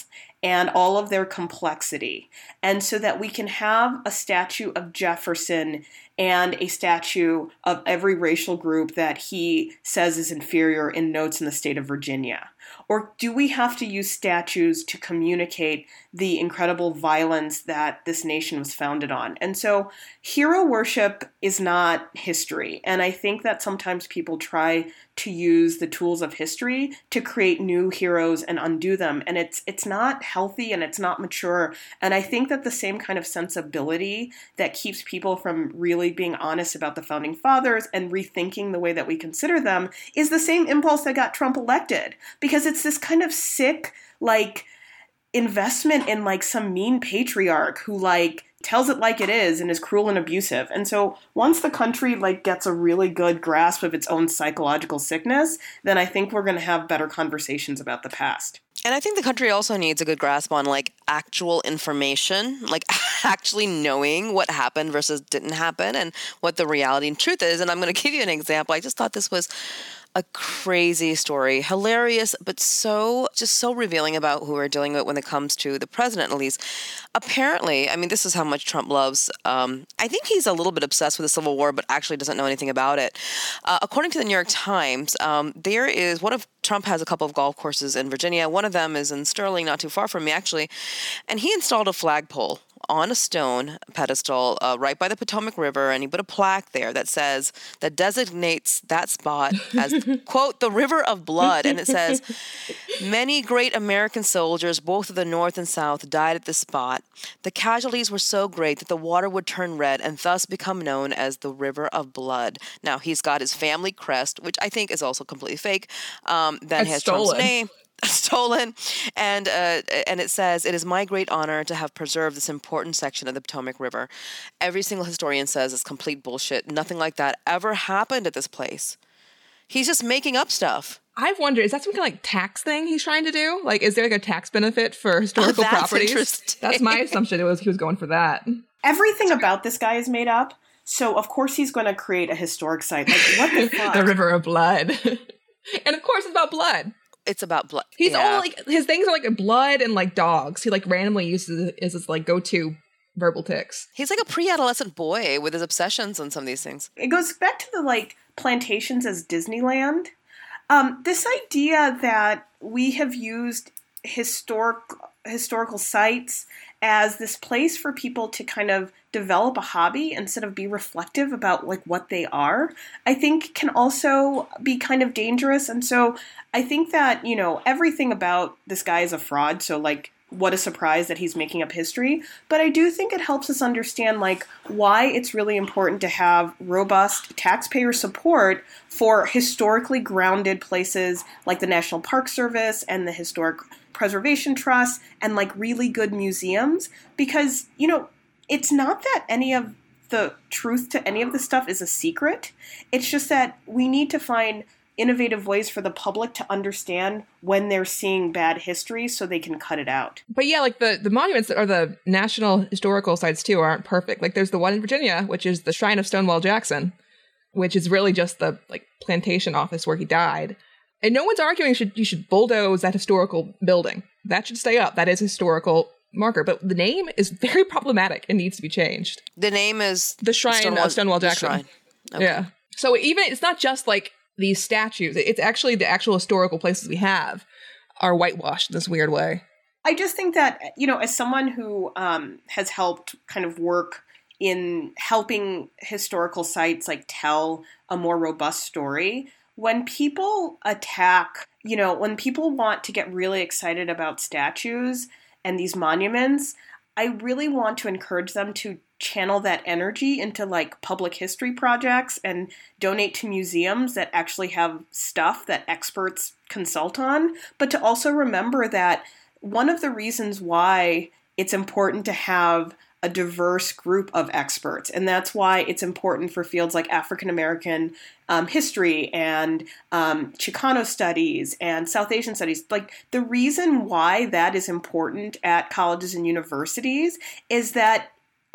and all of their complexity. And so that we can have a statue of Jefferson and a statue of every racial group that he says is inferior in notes in the state of Virginia? Or do we have to use statues to communicate the incredible violence that this nation was founded on? And so hero worship is not history. And I think that sometimes people try to use the tools of history to create new heroes and undo them. And it's it's not healthy and it's not mature. And I think that the same kind of sensibility that keeps people from really being honest about the founding fathers and rethinking the way that we consider them is the same impulse that got Trump elected. Because it's this kind of sick, like, investment in, like, some mean patriarch who, like, tells it like it is and is cruel and abusive. And so once the country, like, gets a really good grasp of its own psychological sickness, then I think we're going to have better conversations about the past. And I think the country also needs a good grasp on, like, actual information, like actually knowing what happened versus didn't happen and what the reality and truth is. And I'm going to give you an example. I just thought this was a crazy story, hilarious, but so just so revealing about who we're dealing with when it comes to the president, at least. Apparently, I mean, this is how much Trump loves. Um, I think he's a little bit obsessed with the Civil War, but actually doesn't know anything about it. Uh, according to the New York Times, um, there is one of Trump has a couple of golf courses in Virginia. One of them is in Sterling, not too far from me, actually. And he installed a flagpole on a stone pedestal uh, right by the Potomac River, and he put a plaque there that says, that designates that spot as, quote, the River of Blood. And it says, many great American soldiers, both of the North and South, died at this spot. The casualties were so great that the water would turn red and thus become known as the River of Blood. Now, he's got his family crest, which I think is also completely fake. Um, then he has Trump's name. Stolen, and uh, and it says, it is my great honor to have preserved this important section of the Potomac River. Every single historian says it's complete bullshit. Nothing like that ever happened at this place. He's just making up stuff. I've wondered, is that some kind of like tax thing he's trying to do? Like, is there like a tax benefit for historical oh, that's properties? Interesting. That's my assumption. It was he was going for that. Everything about this guy is made up. So of course he's going to create a historic site. Like, what the fuck? The River of Blood. And of course it's about blood. It's about blood. He's yeah. all like, his things are like blood and like dogs. He like randomly uses it as his like go-to verbal tics. He's like a pre-adolescent boy with his obsessions on some of these things. It goes back to the like plantations as Disneyland. Um, this idea that we have used historic historical sites as this place for people to kind of develop a hobby instead of be reflective about like what they are, I think can also be kind of dangerous. And so I think that, you know, everything about this guy is a fraud. So like, what a surprise that he's making up history. But I do think it helps us understand like why it's really important to have robust taxpayer support for historically grounded places like the National Park Service and the Historic Preservation Trust and like really good museums, because, you know, it's not that any of the truth to any of this stuff is a secret. It's just that we need to find innovative ways for the public to understand when they're seeing bad history so they can cut it out. But yeah, like the, the monuments or the national historical sites too aren't perfect. Like there's the one in Virginia, which is the Shrine of Stonewall Jackson, which is really just the like plantation office where he died. And no one's arguing should you should bulldoze that historical building. That should stay up. That is a historical marker. But the name is very problematic and needs to be changed. The name is the Shrine Stonewall, of Stonewall Jackson. Shrine. Okay. Yeah. So even it's not just like these statues. It's actually the actual historical places we have are whitewashed in this weird way. I just think that, you know, as someone who um, has helped kind of work in helping historical sites like tell a more robust story, when people attack, you know, when people want to get really excited about statues and these monuments, I really want to encourage them to channel that energy into like public history projects and donate to museums that actually have stuff that experts consult on, but to also remember that one of the reasons why it's important to have a diverse group of experts, and that's why it's important for fields like African American um, history and um, Chicano studies and South Asian studies. Like the reason why that is important at colleges and universities is that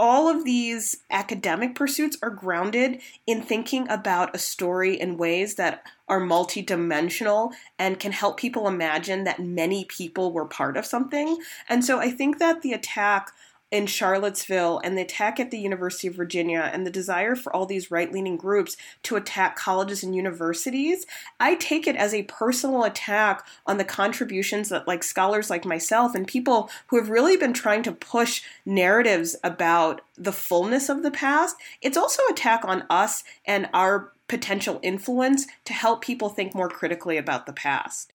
all of these academic pursuits are grounded in thinking about a story in ways that are multidimensional and can help people imagine that many people were part of something. And so I think that the attack in Charlottesville and the attack at the University of Virginia and the desire for all these right-leaning groups to attack colleges and universities, I take it as a personal attack on the contributions that like scholars like myself and people who have really been trying to push narratives about the fullness of the past. It's also an attack on us and our potential influence to help people think more critically about the past.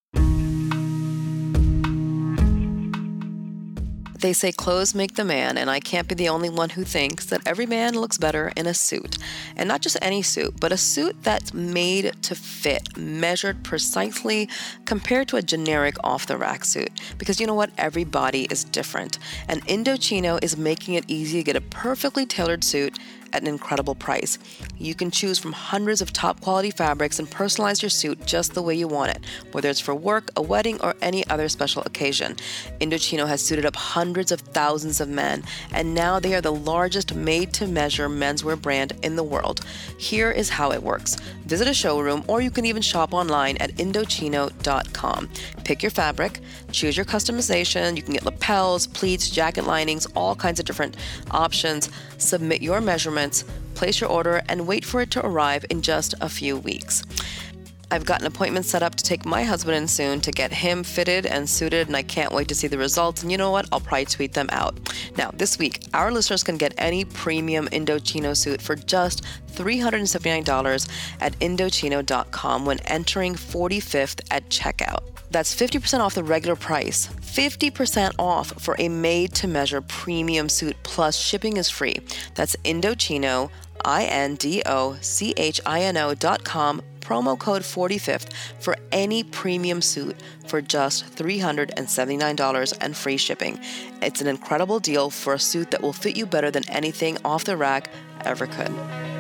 They say clothes make the man, and I can't be the only one who thinks that every man looks better in a suit. And not just any suit, but a suit that's made to fit, measured precisely compared to a generic off-the-rack suit. Because you know what? Every body is different. And Indochino is making it easy to get a perfectly tailored suit at an incredible price. You can choose from hundreds of top quality fabrics and personalize your suit just the way you want it, whether it's for work, a wedding, or any other special occasion. Indochino has suited up hundreds of thousands of men, and now they are the largest made-to-measure menswear brand in the world. Here is how it works. Visit a showroom, or you can even shop online at Indochino dot com. Pick your fabric, choose your customization. You can get lapels, pleats, jacket linings, all kinds of different options. Submit your measurements, place your order, and wait for it to arrive in just a few weeks. I've got an appointment set up to take my husband in soon to get him fitted and suited, and I can't wait to see the results. And you know what? I'll probably tweet them out. Now, this week, our listeners can get any premium Indochino suit for just three hundred seventy-nine dollars at Indochino dot com when entering forty-fifth at checkout. That's fifty percent off the regular price, fifty percent off for a made-to-measure premium suit, plus shipping is free. That's Indochino, I N D O C H I N O dot com, promo code forty-fifth for any premium suit for just three hundred seventy-nine dollars and free shipping. It's an incredible deal for a suit that will fit you better than anything off the rack ever could.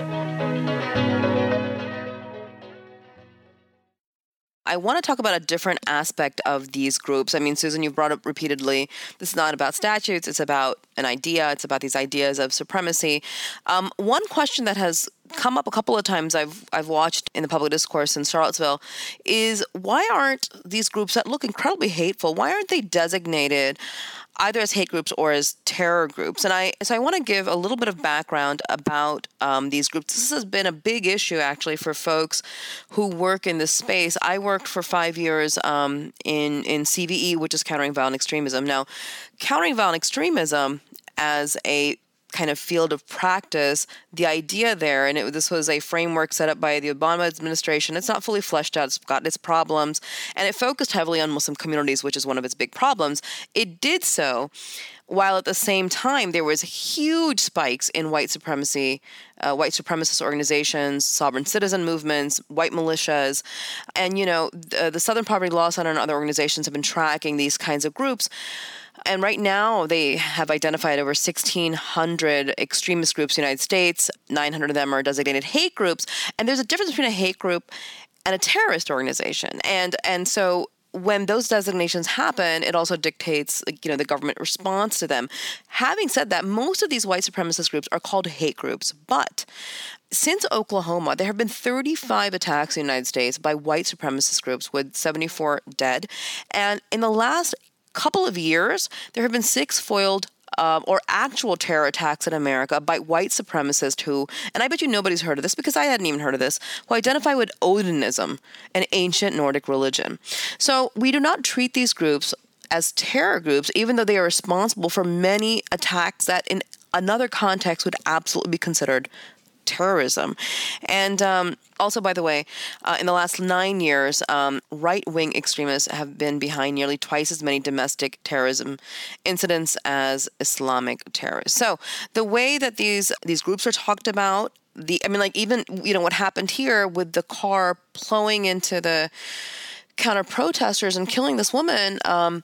I want to talk about a different aspect of these groups. I mean, Susan, you've brought up repeatedly, this is not about statutes, it's about an idea, it's about these ideas of supremacy. Um, one question that has come up a couple of times I've I've watched in the public discourse in Charlottesville is, why aren't these groups that look incredibly hateful, why aren't they designated either as hate groups or as terror groups? And I so I want to give a little bit of background about um, these groups. This has been a big issue, actually, for folks who work in this space. I worked for five years um, in, in C V E, which is Countering Violent Extremism. Now, Countering Violent Extremism as a kind of field of practice, the idea there, and it, this was a framework set up by the Obama administration. It's not fully fleshed out. It's got its problems, and it focused heavily on Muslim communities, which is one of its big problems. It did so while at the same time there was huge spikes in white supremacy, uh, white supremacist organizations, sovereign citizen movements, white militias. And, you know, the, the Southern Poverty Law Center and other organizations have been tracking these kinds of groups. And right now, they have identified over sixteen hundred extremist groups in the United States. nine hundred of them are designated hate groups. And there's a difference between a hate group and a terrorist organization. And and so when those designations happen, it also dictates, you know, the government response to them. Having said that, most of these white supremacist groups are called hate groups. But since Oklahoma, there have been thirty-five attacks in the United States by white supremacist groups, with seventy-four dead. And in the last couple of years, there have been six foiled um, or actual terror attacks in America by white supremacists who, and I bet you nobody's heard of this because I hadn't even heard of this, who identify with Odinism, an ancient Nordic religion. So we do not treat these groups as terror groups, even though they are responsible for many attacks that in another context would absolutely be considered terrorism. And um, also, by the way, uh, in the last nine years, um, right-wing extremists have been behind nearly twice as many domestic terrorism incidents as Islamic terrorists. So the way that these these groups are talked about, the I mean, like even, you know, what happened here with the car plowing into the counter-protesters and killing this woman, um,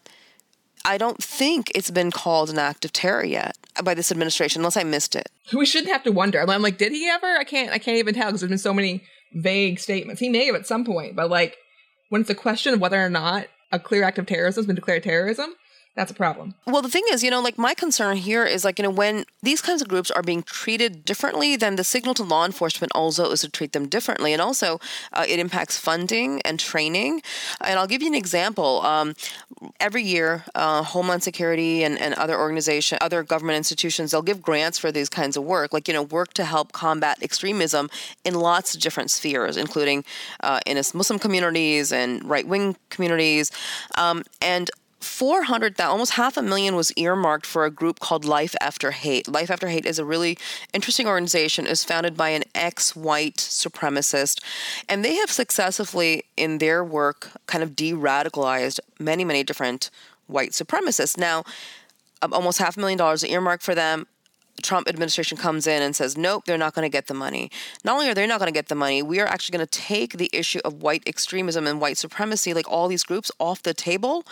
I don't think it's been called an act of terror yet by this administration, unless I missed it. We shouldn't have to wonder. I'm like, did he ever? I can't. I can't even tell because there's been so many vague statements. He may have at some point, but like when it's a question of whether or not a clear act of terrorism has been declared terrorism, that's a problem. Well, the thing is, you know, like my concern here is like, you know, when these kinds of groups are being treated differently, then the signal to law enforcement also is to treat them differently. And also uh, it impacts funding and training. And I'll give you an example. Um, every year, uh, Homeland Security and, and other organizations, other government institutions, they'll give grants for these kinds of work, like, you know, work to help combat extremism in lots of different spheres, including uh, in Muslim communities and right-wing communities. Um, and four hundred thousand, almost half a million was earmarked for a group called Life After Hate. Life After Hate is a really interesting organization. It's founded by an ex-white supremacist, and they have successfully, in their work, kind of de-radicalized many, many different white supremacists. Now, almost half a million dollars earmarked for them. Trump administration comes in and says, nope, they're not going to get the money. Not only are they not going to get the money, we are actually going to take the issue of white extremism and white supremacy, like all these groups, off the table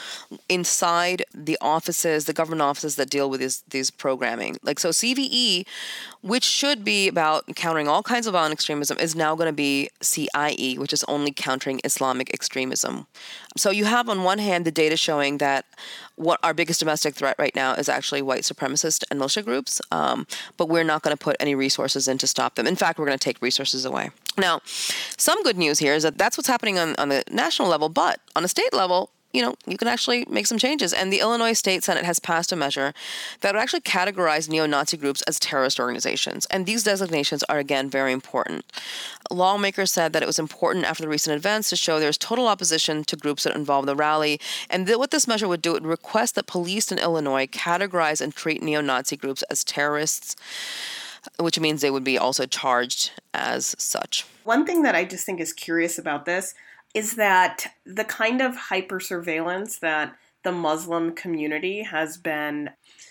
inside the offices, the government offices that deal with this, these programming. Like, so C V E, which should be about countering all kinds of violent extremism, is now going to be C I E, which is only countering Islamic extremism. So you have on one hand the data showing that what our biggest domestic threat right now is actually white supremacist and militia groups, um, but we're not going to put any resources in to stop them. In fact, we're going to take resources away. Now, some good news here is that that's what's happening on, on the national level, but on a state level, you know, you can actually make some changes. And the Illinois State Senate has passed a measure that would actually categorize neo-Nazi groups as terrorist organizations. And these designations are, again, very important. Lawmakers said that it was important after the recent events to show there's total opposition to groups that involve the rally. And th- what this measure would do, it would request that police in Illinois categorize and treat neo-Nazi groups as terrorists, which means they would be also charged as such. One thing that I just think is curious about this is that the kind of hyper-surveillance that the Muslim community has been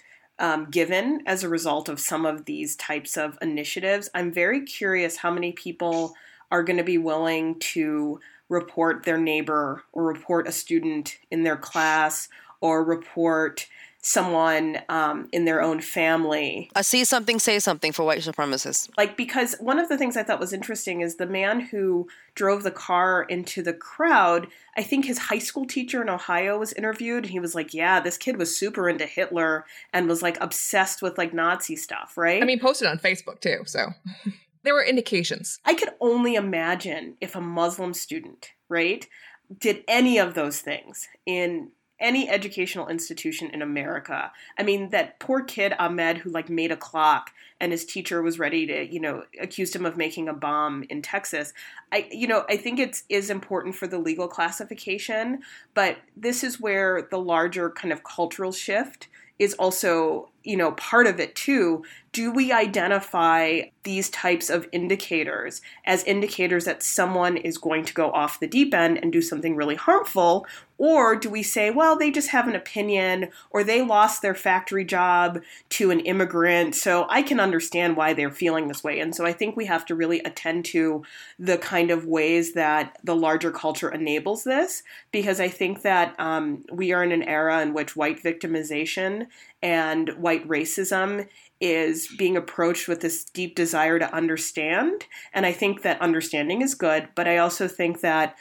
um, given as a result of some of these types of initiatives, I'm very curious how many people are going to be willing to report their neighbor or report a student in their class or report someone um, in their own family. A see something, say something for white supremacists. Like, because one of the things I thought was interesting is the man who drove the car into the crowd, I think his high school teacher in Ohio was interviewed. And he was like, yeah, this kid was super into Hitler and was like obsessed with like Nazi stuff, right? I mean, posted on Facebook too, so there were indications. I could only imagine if a Muslim student, right, did any of those things in any educational institution in America. I mean, that poor kid Ahmed who like made a clock and his teacher was ready to, you know, accused him of making a bomb in Texas. I, you know, I think it's is important for the legal classification, but this is where the larger kind of cultural shift is also, you know, part of it too. Do we identify these types of indicators as indicators that someone is going to go off the deep end and do something really harmful? Or do we say, well, they just have an opinion, or they lost their factory job to an immigrant, so I can understand why they're feeling this way. And so I think we have to really attend to the kind of ways that the larger culture enables this, because I think that um, we are in an era in which white victimization and white racism is being approached with this deep desire to understand. And I think that understanding is good, but I also think that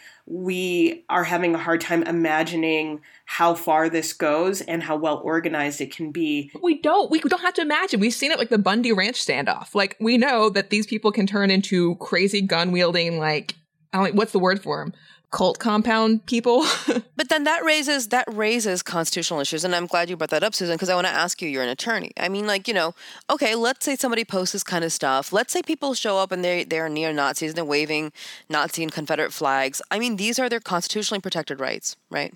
we are having a hard time imagining how far this goes and how well organized it can be. We don't. We don't have to imagine. We've seen it like the Bundy Ranch standoff. Like, we know that these people can turn into crazy gun-wielding, like, I don't know, what's the word for them? Cult compound people. But then that raises that raises constitutional issues, and I'm glad you brought that up, Susan, because I want to ask you, you're an attorney. I mean, like, you know, okay, let's say somebody posts this kind of stuff. Let's say people show up and they they're neo-Nazis and they're waving Nazi and Confederate flags. I mean, these are their constitutionally protected rights, right?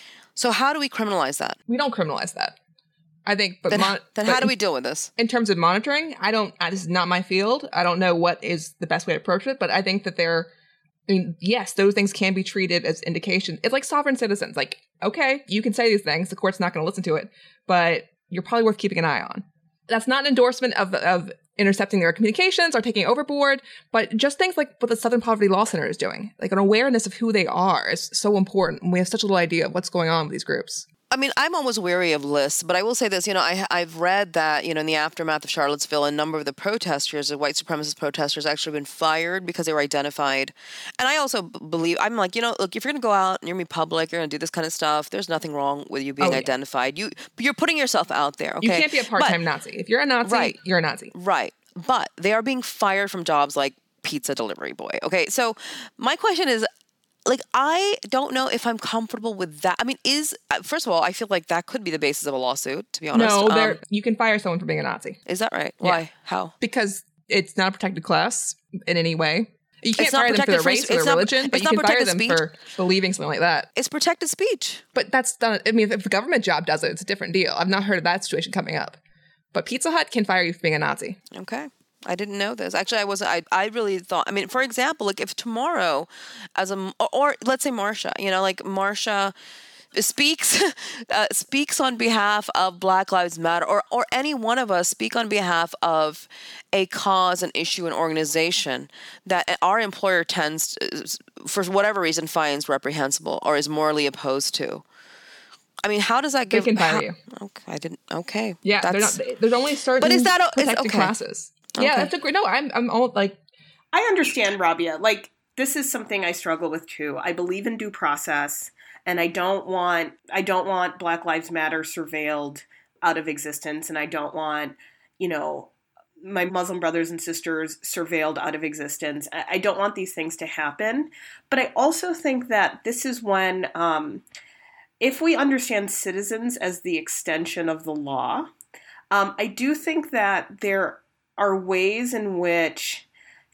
So how do we criminalize that? We don't criminalize that. I think, but then, mon- then but how do we deal with this? In terms of monitoring, I don't. I, this is not my field. I don't know what is the best way to approach it, but I think that they're. I mean, yes, those things can be treated as indication. It's like sovereign citizens. Like, okay, you can say these things. The court's not going to listen to it, but you're probably worth keeping an eye on. That's not an endorsement of of intercepting their communications or taking overboard, but just things like what the Southern Poverty Law Center is doing. Like, an awareness of who they are is so important. We have such a little idea of what's going on with these groups. I mean, I'm always wary of lists, but I will say this, you know, I, I've read that, you know, in the aftermath of Charlottesville, a number of the protesters, the white supremacist protesters, actually been fired because they were identified. And I also b- believe, I'm like, you know, look, if you're going to go out and you're going to be public, you're going to do this kind of stuff, there's nothing wrong with you being Oh, yeah. identified. You, you're putting yourself out there, okay? You can't be a part-time But- Nazi. If you're a Nazi, Right. you're a Nazi. Right. But they are being fired from jobs like pizza delivery boy. Okay. So my question is, like, I don't know if I'm comfortable with that. I mean, is, uh, first of all, I feel like that could be the basis of a lawsuit, to be honest. No, there Um, you can fire someone for being a Nazi. is that right? Yeah. Why? How? Because it's not a protected class in any way. You can't It's not fire them for protected their for- race or it's their not- religion, but it's you not can fire protected them speech. for believing something like that. It's protected speech. But that's not, I mean, if a government job does it, it's a different deal. I've not heard of that situation coming up. But Pizza Hut can fire you for being a Nazi. Okay. I didn't know this. Actually, I wasn't, I, I really thought, I mean, for example, like if tomorrow as a, or, or let's say Marsha, you know, like Marsha speaks, uh, speaks on behalf of Black Lives Matter, or, or any one of us speak on behalf of a cause, an issue, an organization that our employer tends, to, for whatever reason, finds reprehensible or is morally opposed to. I mean, how does that They give? can fire how- you. Okay, I didn't. Okay, Yeah, they're That's- not, there's only certain But is that a- is- protected okay. classes. Yeah, Okay. that's a great, no, I'm, I'm all like, I understand, Rabia. Like, this is something I struggle with too. I believe in due process, and I don't want I don't want Black Lives Matter surveilled out of existence, and I don't want, you know, my Muslim brothers and sisters surveilled out of existence. I, I don't want these things to happen. But I also think that this is when, um, if we understand citizens as the extension of the law, um, I do think that there are ways in which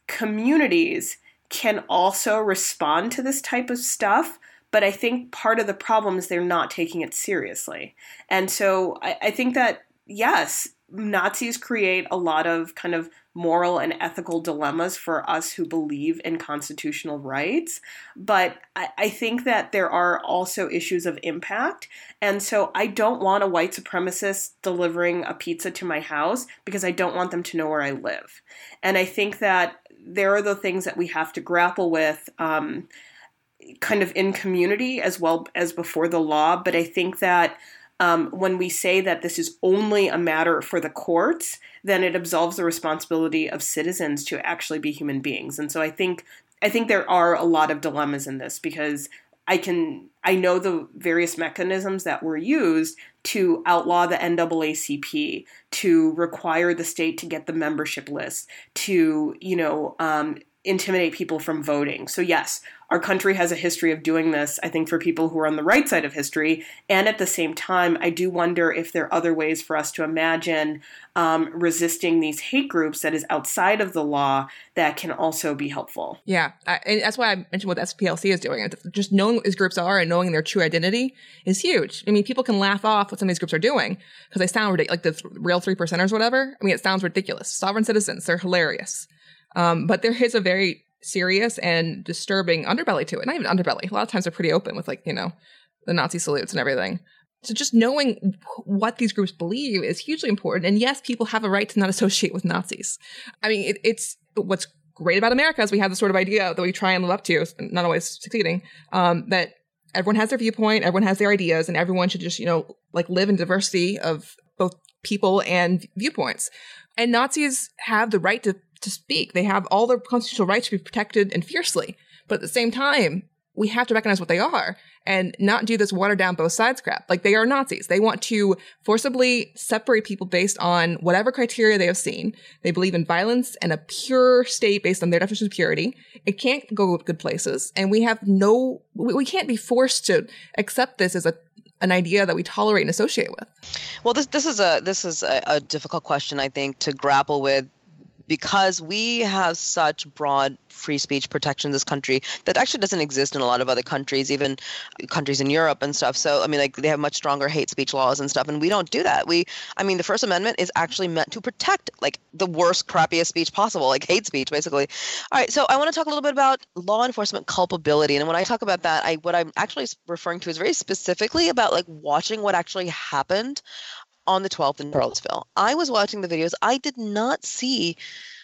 communities can also respond to this type of stuff. But I think part of the problem is they're not taking it seriously. And so I, I think that, yes, Nazis create a lot of kind of moral and ethical dilemmas for us who believe in constitutional rights. But I, I think that there are also issues of impact. And so I don't want a white supremacist delivering a pizza to my house because I don't want them to know where I live. And I think that there are the things that we have to grapple with um, kind of in community as well as before the law. But I think that Um, when we say that this is only a matter for the courts, then it absolves the responsibility of citizens to actually be human beings. And so I think I think there are a lot of dilemmas in this because I can I know the various mechanisms that were used to outlaw the N double A C P, to require the state to get the membership list, to, you know, um, intimidate people from voting. So yes, our country has a history of doing this, I think, for people who are on the right side of history. And at the same time, I do wonder if there are other ways for us to imagine um, resisting these hate groups that is outside of the law that can also be helpful. yeah. I, and that's why I mentioned what the S P L C is doing. It's just knowing what these groups are and knowing their true identity is huge. I mean, people can laugh off what some of these groups are doing because they sound ridiculous, like the th- real three percenters, whatever. I mean, it sounds ridiculous. Sovereign citizens, they're hilarious. Um, but there is a very serious and disturbing underbelly to it. Not even underbelly. A lot of times they're pretty open with, like, you know, the Nazi salutes and everything. So just knowing what these groups believe is hugely important. And yes, people have a right to not associate with Nazis. I mean, it, it's what's great about America is we have this sort of idea that we try and live up to, not always succeeding, um, that everyone has their viewpoint, everyone has their ideas, and everyone should just, you know, like live in diversity of both people and viewpoints. And Nazis have the right to to speak. They have all their constitutional rights to be protected and fiercely. But at the same time, we have to recognize what they are and not do this watered down both sides crap. Like, they are Nazis. They want to forcibly separate people based on whatever criteria they have seen. They believe in violence and a pure state based on their definition of purity. It can't go with good places. And we have no, we, we can't be forced to accept this as a an idea that we tolerate and associate with. Well, this this is a this is a, a difficult question, I think, to grapple with, because we have such broad free speech protection in this country that actually doesn't exist in a lot of other countries, even countries in Europe and stuff. So, I mean, like, they have much stronger hate speech laws and stuff, and we don't do that. We, I mean, the First Amendment is actually meant to protect, like, the worst, crappiest speech possible, like hate speech, basically. All right, so I want to talk a little bit about law enforcement culpability. And when I talk about that, I what I'm actually referring to is very specifically about, like, watching what actually happened on the twelfth in Charlottesville. I was watching the videos. I did not see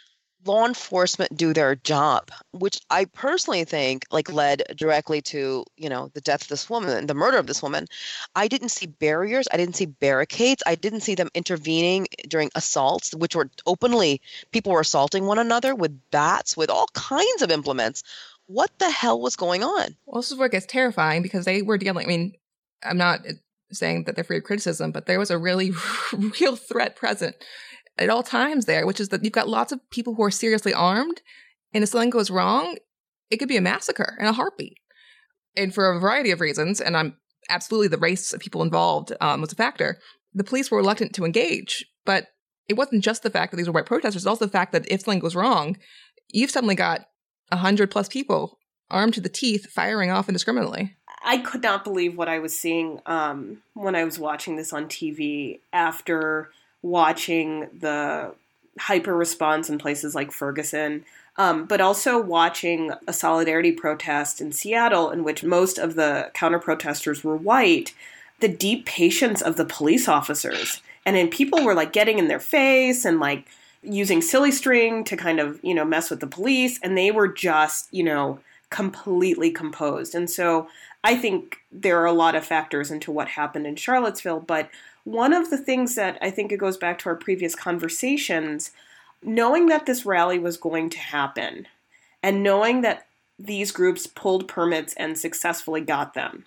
law enforcement do their job, which I personally think like led directly to, you know, the death of this woman, the murder of this woman. I didn't see barriers. I didn't see barricades. I didn't see them intervening during assaults, which were openly, people were assaulting one another with bats, with all kinds of implements. What the hell was going on? Well, this is where it gets terrifying because they were dealing, I mean, I'm not saying that they're free of criticism, but there was a really real threat present at all times there, which is that you've got lots of people who are seriously armed, and if something goes wrong, it could be a massacre in a heartbeat. And for a variety of reasons, and I'm absolutely the race of people involved um, was a factor, the police were reluctant to engage. But it wasn't just the fact that these were white protesters, it's also the fact that if something goes wrong, you've suddenly got one hundred plus people armed to the teeth firing off indiscriminately. I could not believe what I was seeing um, when I was watching this on T V after watching the hyper response in places like Ferguson, um, but also watching a solidarity protest in Seattle in which most of the counter protesters were white, the deep patience of the police officers. And then people were like getting in their face and like using silly string to kind of, you know, mess with the police. And they were just, you know, completely composed. And so I think there are a lot of factors into what happened in Charlottesville, but one of the things that I think it goes back to our previous conversations, knowing that this rally was going to happen and knowing that these groups pulled permits and successfully got them,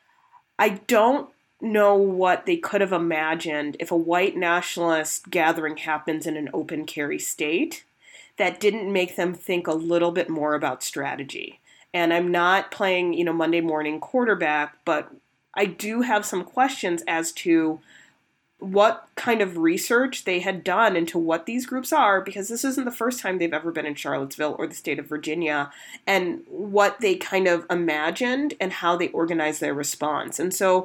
I don't know what they could have imagined if a white nationalist gathering happens in an open carry state that didn't make them think a little bit more about strategy. And I'm not playing, you know, Monday morning quarterback, but I do have some questions as to what kind of research they had done into what these groups are, because this isn't the first time they've ever been in Charlottesville or the state of Virginia, and what they kind of imagined and how they organized their response. And so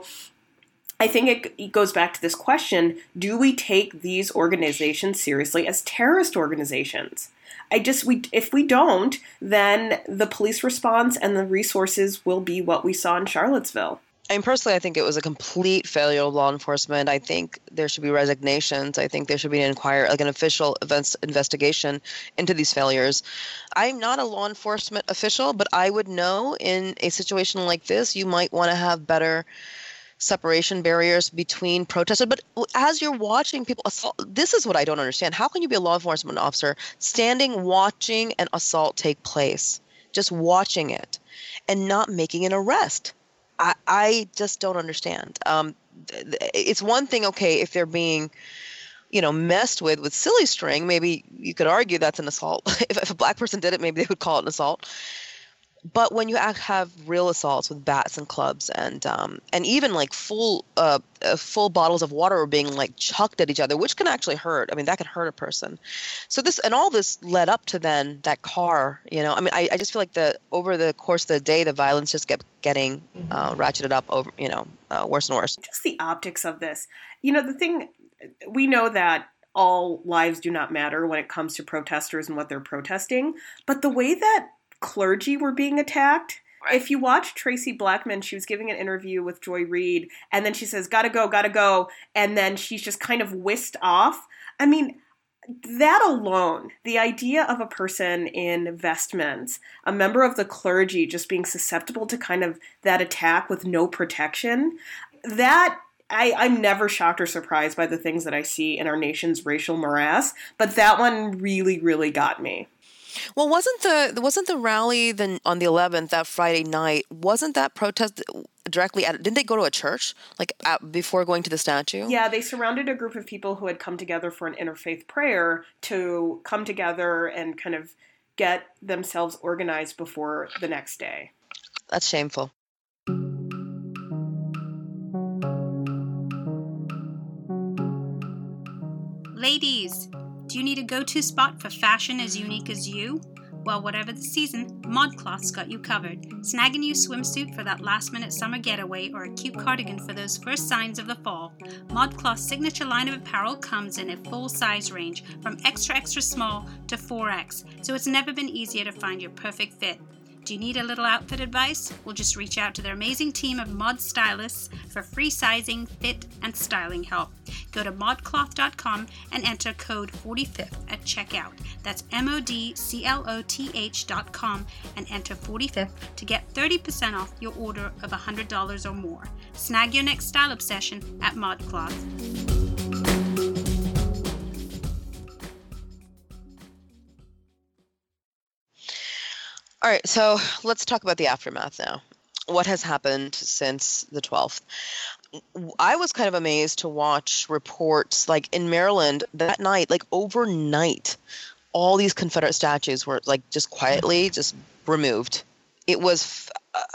I think it, it goes back to this question, do we take these organizations seriously as terrorist organizations? I just, we if we don't, then the police response and the resources will be what we saw in Charlottesville. I mean, personally, I think it was a complete failure of law enforcement. I think there should be resignations. I think there should be an inquiry, like an official events investigation into these failures. I'm not a law enforcement official, but I would know in a situation like this, you might want to have better separation barriers between protesters. But as you're watching people assault, this is what I don't understand. How can you be a law enforcement officer standing, watching an assault take place, just watching it, and not making an arrest? I, I just don't understand. Um, it's one thing, okay, if they're being, you know, messed with with silly string, maybe you could argue that's an assault. if, if a black person did it, maybe they would call it an assault. But when you have real assaults with bats and clubs and um, and even like full uh, uh, full bottles of water are being like chucked at each other, which can actually hurt. I mean, that can hurt a person. So this and all this led up to then that car. You know, I mean, I, I just feel like the over the course of the day, the violence just kept getting uh, ratcheted up over, you know, uh, worse and worse. Just the optics of this. You know, the thing we know that all lives do not matter when it comes to protesters and what they're protesting, but the way that clergy were being attacked. If you watch Tracy Blackman, she was giving an interview with Joy Reid, and then she says, gotta go, gotta go, and then she's just kind of whisked off. I mean, that alone, the idea of a person in vestments, a member of the clergy just being susceptible to kind of that attack with no protection, that I, I'm never shocked or surprised by the things that I see in our nation's racial morass, but that one really, really got me. Well, wasn't the wasn't the rally then on the eleventh, that Friday night, wasn't that protest directly at, didn't they go to a church like at, before going to the statue? Yeah, they surrounded a group of people who had come together for an interfaith prayer to come together and kind of get themselves organized before the next day. That's shameful. Ladies, do you need a go-to spot for fashion as unique as you? Well, whatever the season, ModCloth's got you covered. Snag a new swimsuit for that last-minute summer getaway or a cute cardigan for those first signs of the fall. ModCloth's signature line of apparel comes in a full-size range, from extra extra small to four X, so it's never been easier to find your perfect fit. Do you need a little outfit advice? Well, just reach out to their amazing team of mod stylists for free sizing, fit, and styling help. Go to modcloth dot com and enter code forty-fifth at checkout. That's M O D C L O T H dot com and enter forty-fifth to get thirty percent off your order of one hundred dollars or more. Snag your next style obsession at ModCloth. All right, so let's talk about the aftermath now. What has happened since the twelfth? I was kind of amazed to watch reports like in Maryland that night, like overnight, all these Confederate statues were like just quietly just removed. It was,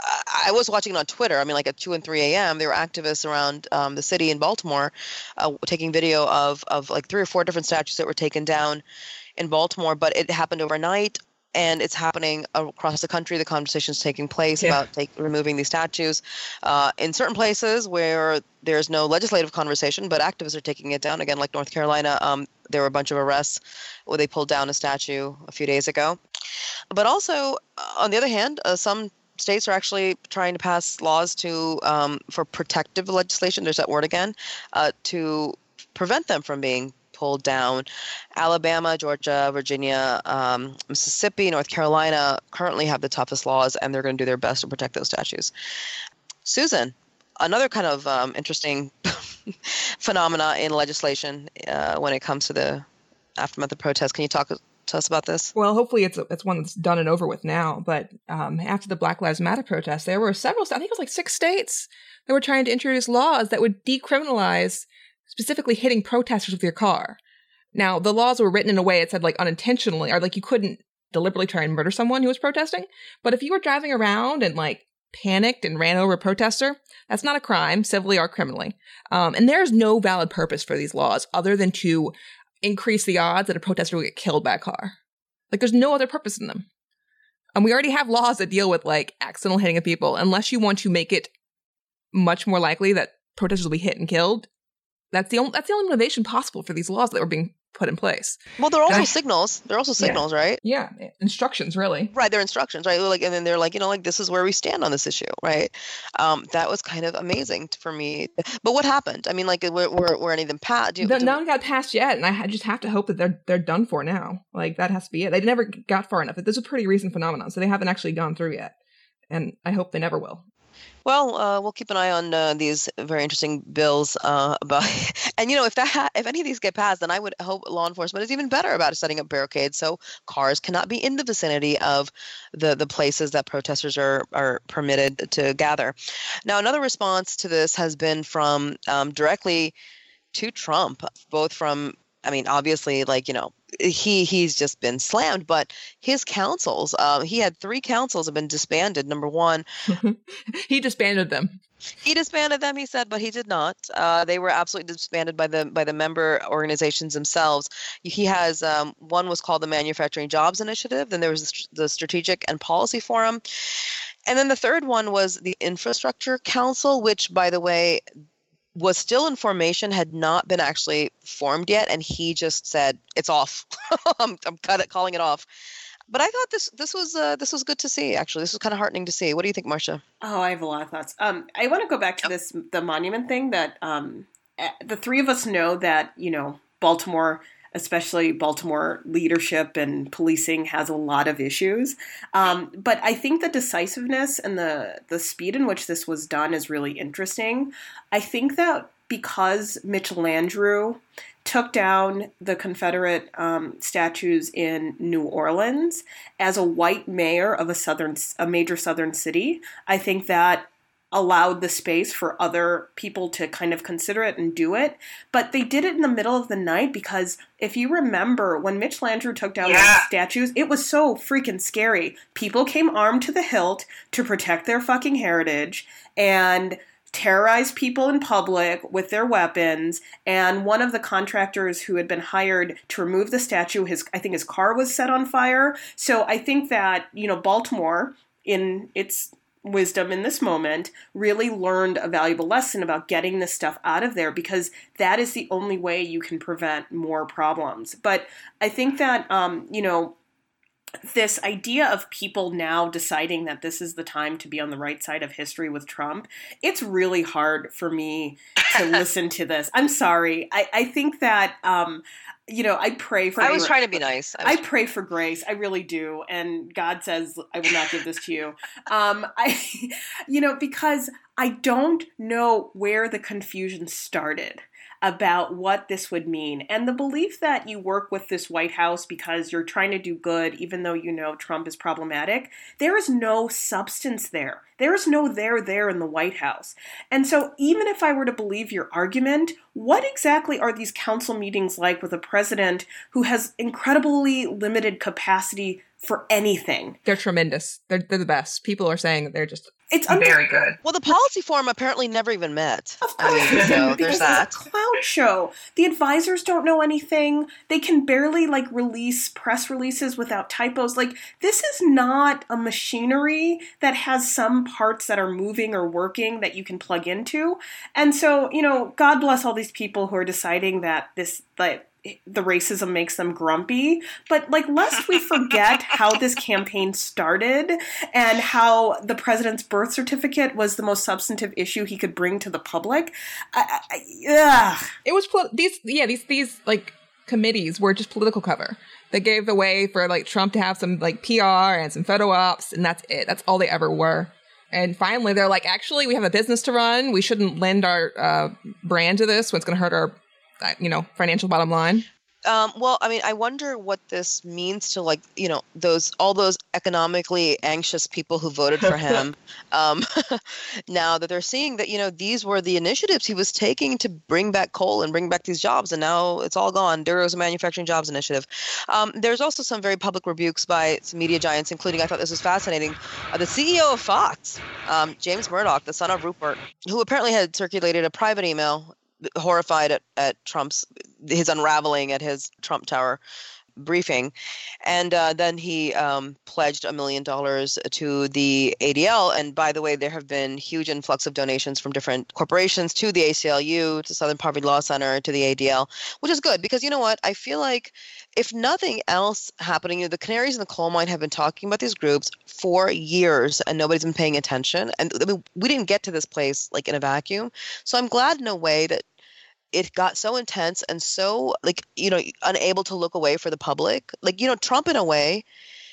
I was watching it on Twitter. I mean, like at two and three a.m., there were activists around um, the city in Baltimore uh, taking video of, of like three or four different statues that were taken down in Baltimore, but it happened overnight. And it's happening across the country. The conversation's taking place yeah. about take, removing these statues. Uh, in certain places where there's no legislative conversation, but activists are taking it down. Again, like North Carolina, um, there were a bunch of arrests where they pulled down a statue a few days ago. But also, on the other hand, uh, some states are actually trying to pass laws to um, for protective legislation. There's that word again, uh, to prevent them from being pulled down. Alabama, Georgia, Virginia, um, Mississippi, North Carolina currently have the toughest laws, and they're going to do their best to protect those statues. Susan, another kind of um, interesting phenomena in legislation uh, when it comes to the aftermath of protests. Can you talk to us about this? Well, hopefully it's it's one that's done and over with now. But um, after the Black Lives Matter protests, there were several, I think it was like six states that were trying to introduce laws that would decriminalize specifically hitting protesters with your car. Now, the laws were written in a way it said like unintentionally, or like you couldn't deliberately try and murder someone who was protesting. But if you were driving around and like panicked and ran over a protester, that's not a crime, civilly or criminally. Um, and there's no valid purpose for these laws other than to increase the odds that a protester will get killed by a car. Like there's no other purpose in them. And we already have laws that deal with like accidental hitting of people. Unless you want to make it much more likely that protesters will be hit and killed, That's the only that's the only motivation possible for these laws that were being put in place. Well, they're also I, signals. They're also signals, yeah. right? Yeah, instructions, really. Right, they're instructions, right? Like, and then they're like, you know, like this is where we stand on this issue, right? Um, that was kind of amazing for me. But what happened? I mean, like, were were, were any of them passed? Do, do, none got passed yet, and I just have to hope that they're they're done for now. Like that has to be it. They never got far enough. This is a pretty recent phenomenon, so they haven't actually gone through yet, and I hope they never will. Well, uh, we'll keep an eye on uh, these very interesting bills uh, about, and you know, if that ha- if any of these get passed, then I would hope law enforcement is even better about setting up barricades so cars cannot be in the vicinity of the the places that protesters are are permitted to gather. Now, another response to this has been from um, directly to Trump, both from, I mean, obviously, like, you know, he he's just been slammed, but his councils, um, he had three councils have been disbanded. Number one, he disbanded them. He disbanded them, he said, but he did not. Uh, they were absolutely disbanded by the by the member organizations themselves. He has um, one was called the Manufacturing Jobs Initiative. Then there was the Strategic and Policy Forum, and then the third one was the Infrastructure Council, which, by the way, was still in formation, had not been actually formed yet, and he just said it's off. I'm, I'm cut it, calling it off. But I thought this this was uh, this was good to see. Actually, this was kind of heartening to see. What do you think, Marcia? Oh, I have a lot of thoughts. Um, I want to go back to this the monument thing. That um, the three of us know that, you know, Baltimore, especially Baltimore leadership and policing, has a lot of issues. Um, but I think the decisiveness and the, the speed in which this was done is really interesting. I think that because Mitch Landrieu took down the Confederate um, statues in New Orleans as a white mayor of a southern, a major southern city, I think that allowed the space for other people to kind of consider it and do it. But they did it in the middle of the night because if you remember when Mitch Landrieu took down yeah. those statues, it was so freaking scary. People came armed to the hilt to protect their fucking heritage and terrorize people in public with their weapons. And one of the contractors who had been hired to remove the statue, his I think his car was set on fire. So I think that, you know, Baltimore, in its wisdom in this moment, really learned a valuable lesson about getting this stuff out of there, because that is the only way you can prevent more problems. But I think that, um, you know, this idea of people now deciding that this is the time to be on the right side of history with Trump, it's really hard for me to listen to this. I'm sorry. I, I think that, um, you know, I pray for... I was trying to be nice. I, was, I pray for grace. I really do. And God says, I will not give this to you. Um, I, you know, because I don't know where the confusion started about what this would mean. And the belief that you work with this White House because you're trying to do good, even though you know Trump is problematic, there is no substance there. There is no there there in the White House. And so even if I were to believe your argument, what exactly are these council meetings like with a president who has incredibly limited capacity for anything? They're tremendous. They're, they're the best. People are saying that they're just it's very good. Well, the policy forum apparently never even met. Of course, I mean, so because there's that. It's a clown show. The advisors don't know anything. They can barely like release press releases without typos. Like, this is not a machinery that has some parts that are moving or working that you can plug into. And so, you know, God bless all these people who are deciding that this, like, the racism makes them grumpy, but like, lest we forget how this campaign started and how the president's birth certificate was the most substantive issue he could bring to the public. I, I, ugh. It was pol- these, yeah, these these like committees were just political cover. They gave the way for like Trump to have some like P R and some photo ops, and that's it. That's all they ever were. And finally, they're like, actually, we have a business to run. We shouldn't lend our uh, brand to this when it's going to hurt our, you know, financial bottom line. Um, well, I mean, I wonder what this means to, like, you know, those all those economically anxious people who voted for him. um, now that they're seeing that, you know, these were the initiatives he was taking to bring back coal and bring back these jobs, and now it's all gone. There was a manufacturing jobs initiative. Um, there's also some very public rebukes by some media giants, including, I thought this was fascinating, uh, the C E O of Fox, um, James Murdoch, the son of Rupert, who apparently had circulated a private email horrified at, at Trump's, his unraveling at his Trump Tower briefing. And uh, then he um, pledged a million dollars to the A D L. And by the way, there have been huge influx of donations from different corporations to the A C L U, to Southern Poverty Law Center, to the A D L, which is good because, you know what, I feel like if nothing else happening, you know, the canaries in the coal mine have been talking about these groups for years and nobody's been paying attention. And I mean, we didn't get to this place like in a vacuum. So I'm glad in a way that it got so intense and so, like, you know, unable to look away for the public. Like, you know, Trump in a way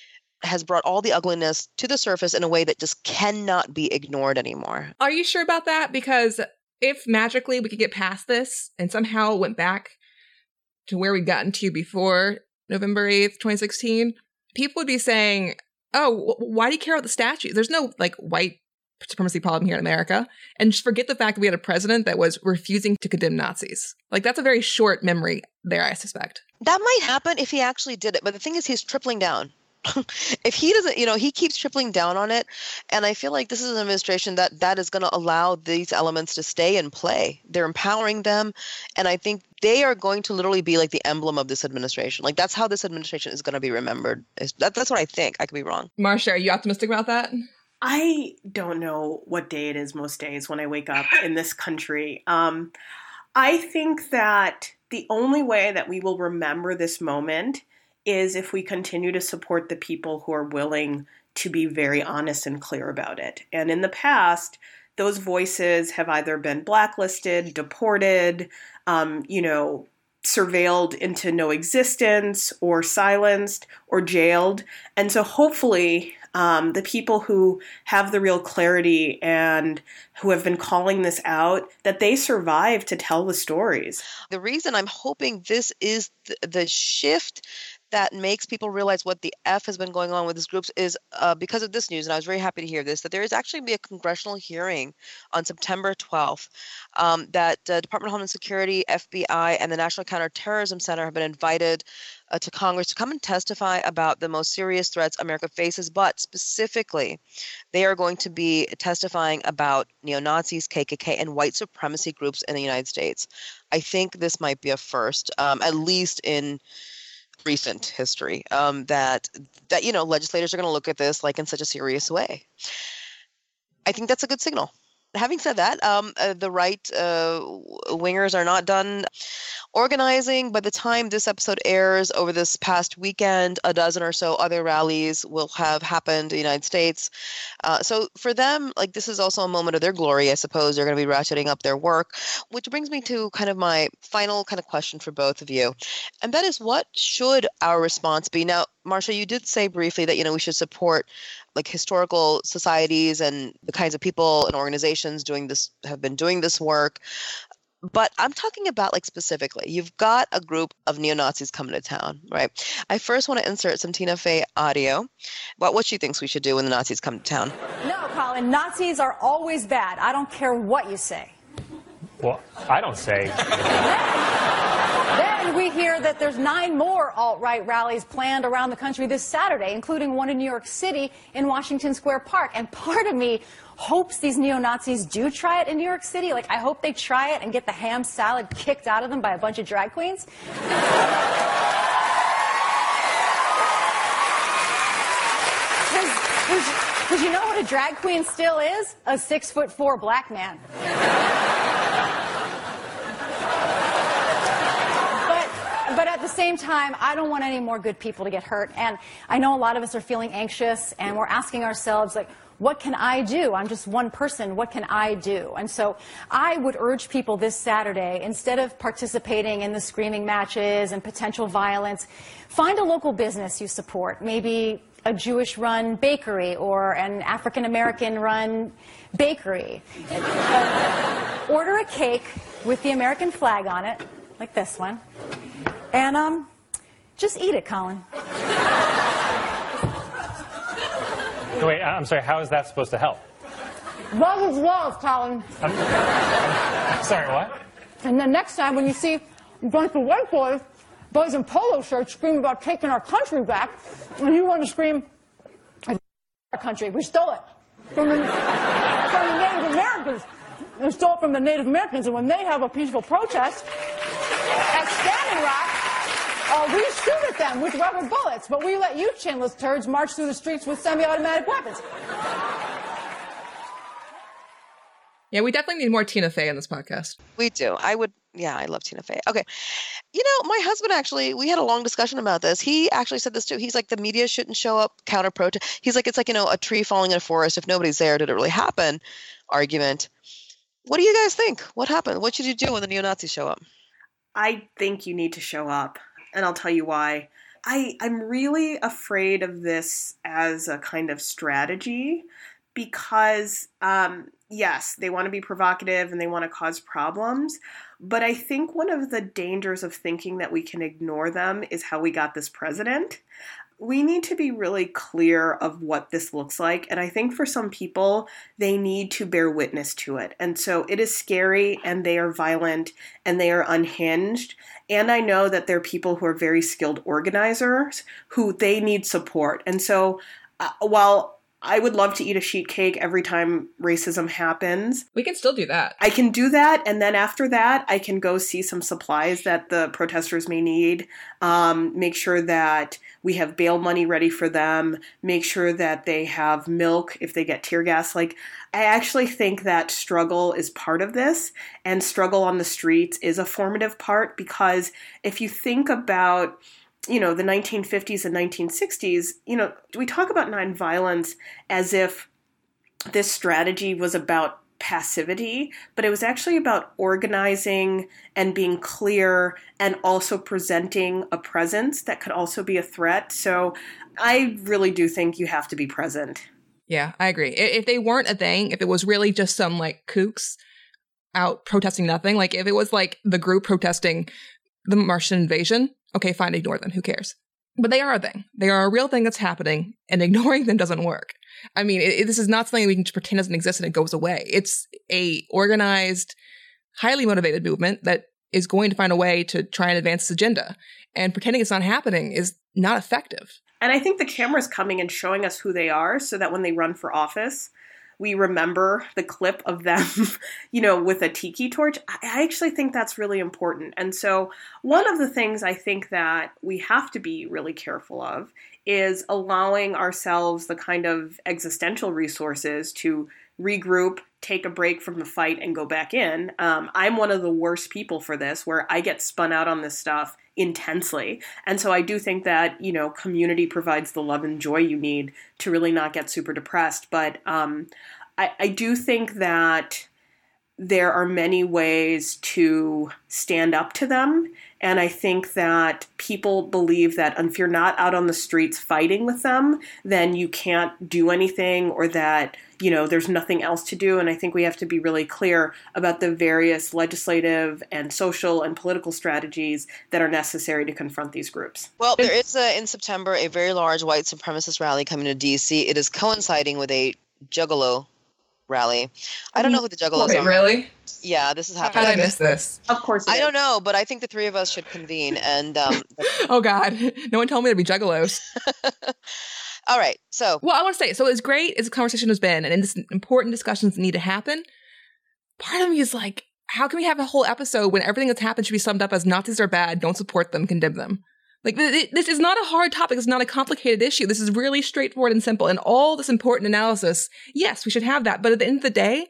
has brought all the ugliness to the surface in a way that just cannot be ignored anymore. Are you sure about that? Because if magically we could get past this and somehow went back to where we'd gotten to before November eighth, twenty sixteen, people would be saying, oh, why do you care about the statue? There's no, like, white supremacy problem here in America. And just forget the fact that we had a president that was refusing to condemn Nazis. Like, that's a very short memory there, I suspect. That might happen if he actually did it. But the thing is, he's tripling down. If he doesn't, you know, he keeps tripling down on it. And I feel like this is an administration that that is going to allow these elements to stay in play. They're empowering them. And I think they are going to literally be like the emblem of this administration. Like, that's how this administration is going to be remembered. That, that's what I think. I could be wrong. Marcia, are you optimistic about that? I don't know what day it is most days when I wake up in this country. Um, I think that the only way that we will remember this moment is if we continue to support the people who are willing to be very honest and clear about it. And in the past, those voices have either been blacklisted, deported, um, you know, surveilled into no existence, or silenced, or jailed. And so hopefully um, the people who have the real clarity and who have been calling this out, that they survive to tell the stories. The reason I'm hoping this is the, the shift that makes people realize what the F has been going on with these groups is uh, because of this news, and I was very happy to hear this, that there is actually be a congressional hearing on September twelfth um, that uh, Department of Homeland Security, F B I, and the National Counterterrorism Center have been invited uh, to Congress to come and testify about the most serious threats America faces, but specifically, they are going to be testifying about neo-Nazis, K K K, and white supremacy groups in the United States. I think this might be a first, um, at least in recent history, um, that, that, you know, legislators are going to look at this like in such a serious way. I think that's a good signal. Having said that, um, uh, the right uh, wingers are not done organizing. By the time this episode airs over this past weekend, a dozen or so other rallies will have happened in the United States. Uh, so for them, like this is also a moment of their glory, I suppose. They're going to be ratcheting up their work, which brings me to kind of my final kind of question for both of you. And that is, what should our response be? Now, Marcia, you did say briefly that, you know, we should support like historical societies and the kinds of people and organizations doing this, have been doing this work. But I'm talking about like specifically, you've got a group of neo-Nazis coming to town, right? I first want to insert some Tina Fey audio about what she thinks we should do when the Nazis come to town. No, Colin, Nazis are always bad. I don't care what you say. Well, I don't say. Then we hear that there's nine more alt-right rallies planned around the country this Saturday, including one in New York City in Washington Square Park. And part of me hopes these neo-Nazis do try it in New York City. Like, I hope they try it and get the ham salad kicked out of them by a bunch of drag queens. Because you know what a drag queen still is? A six foot four black man. But at the same time, I don't want any more good people to get hurt. And I know a lot of us are feeling anxious, and we're asking ourselves, like, what can I do? I'm just one person. What can I do? And so I would urge people this Saturday, instead of participating in the screaming matches and potential violence, find a local business you support, maybe a Jewish-run bakery or an African-American-run bakery. Order a cake with the American flag on it, like this one. And, um, just eat it, Colin. Wait, I'm sorry, how is that supposed to help? Love is love, Colin. I'm, I'm sorry, what? And then next time when you see a bunch of white boys, boys in polo shirts screaming about taking our country back, and you want to scream, our country, we stole it from the, from the Native Americans. We stole it from the Native Americans, and when they have a peaceful protest at Standing Rock, Uh, we shoot at them with rubber bullets, but we let you chinless turds march through the streets with semi-automatic weapons. Yeah, we definitely need more Tina Fey in this podcast. We do. I would, yeah, I love Tina Fey. Okay. You know, my husband actually, we had a long discussion about this. He actually said this too. He's like, the media shouldn't show up, counter-protest. He's like, it's like, you know, a tree falling in a forest. If nobody's there, did it really happen? Argument. What do you guys think? What happened? What should you do when the neo-Nazis show up? I think you need to show up. And I'll tell you why. I, I'm really afraid of this as a kind of strategy because, um, yes, they want to be provocative and they want to cause problems. But I think one of the dangers of thinking that we can ignore them is how we got this president. We need to be really clear of what this looks like. And I think for some people, they need to bear witness to it. And so it is scary, and they are violent, and they are unhinged. And I know that there are people who are very skilled organizers who they need support. And so uh, while I would love to eat a sheet cake every time racism happens, we can still do that. I can do that. And then after that, I can go see some supplies that the protesters may need, um, make sure that we have bail money ready for them, make sure that they have milk if they get tear gas. Like, I actually think that struggle is part of this, and struggle on the streets is a formative part, because if you think about, you know, the nineteen fifties and nineteen sixties, you know, we talk about nonviolence as if this strategy was about passivity, but it was actually about organizing and being clear and also presenting a presence that could also be a threat. So I really do think you have to be present. Yeah, I agree. If they weren't a thing, if it was really just some like kooks out protesting nothing, like if it was like the group protesting the Martian invasion, okay, fine, ignore them. Who cares? But they are a thing. They are a real thing that's happening, and ignoring them doesn't work. I mean, it, it, this is not something we can just pretend doesn't exist and it goes away. It's a organized, highly motivated movement that is going to find a way to try and advance this agenda. And pretending it's not happening is not effective. And I think the camera's coming and showing us who they are so that when they run for office, we remember the clip of them, you know, with a tiki torch. I actually think that's really important. And so one of the things I think that we have to be really careful of is allowing ourselves the kind of existential resources to regroup, take a break from the fight and go back in. Um, I'm one of the worst people for this, where I get spun out on this stuff intensely. And so I do think that, you know, community provides the love and joy you need to really not get super depressed. But um, I, I do think that there are many ways to stand up to them. And I think that people believe that if you're not out on the streets fighting with them, then you can't do anything, or that, you know, there's nothing else to do. And I think we have to be really clear about the various legislative and social and political strategies that are necessary to confront these groups. Well, there is a, in September a very large white supremacist rally coming to D C. It is coinciding with a Juggalo rally. I don't know who the Juggalos Wait, are. Really? Yeah, this is How happening. did I miss this? Of course. I don't know, but I think the three of us should convene and. Um, oh God, no one told me to be Juggalos. All right, so. Well, I want to say, so as great as the conversation has been, and this important discussions need to happen, part of me is like, how can we have a whole episode when everything that's happened should be summed up as Nazis are bad, don't support them, condemn them? Like, th- this is not a hard topic. It's not a complicated issue. This is really straightforward and simple. And all this important analysis, yes, we should have that. But at the end of the day,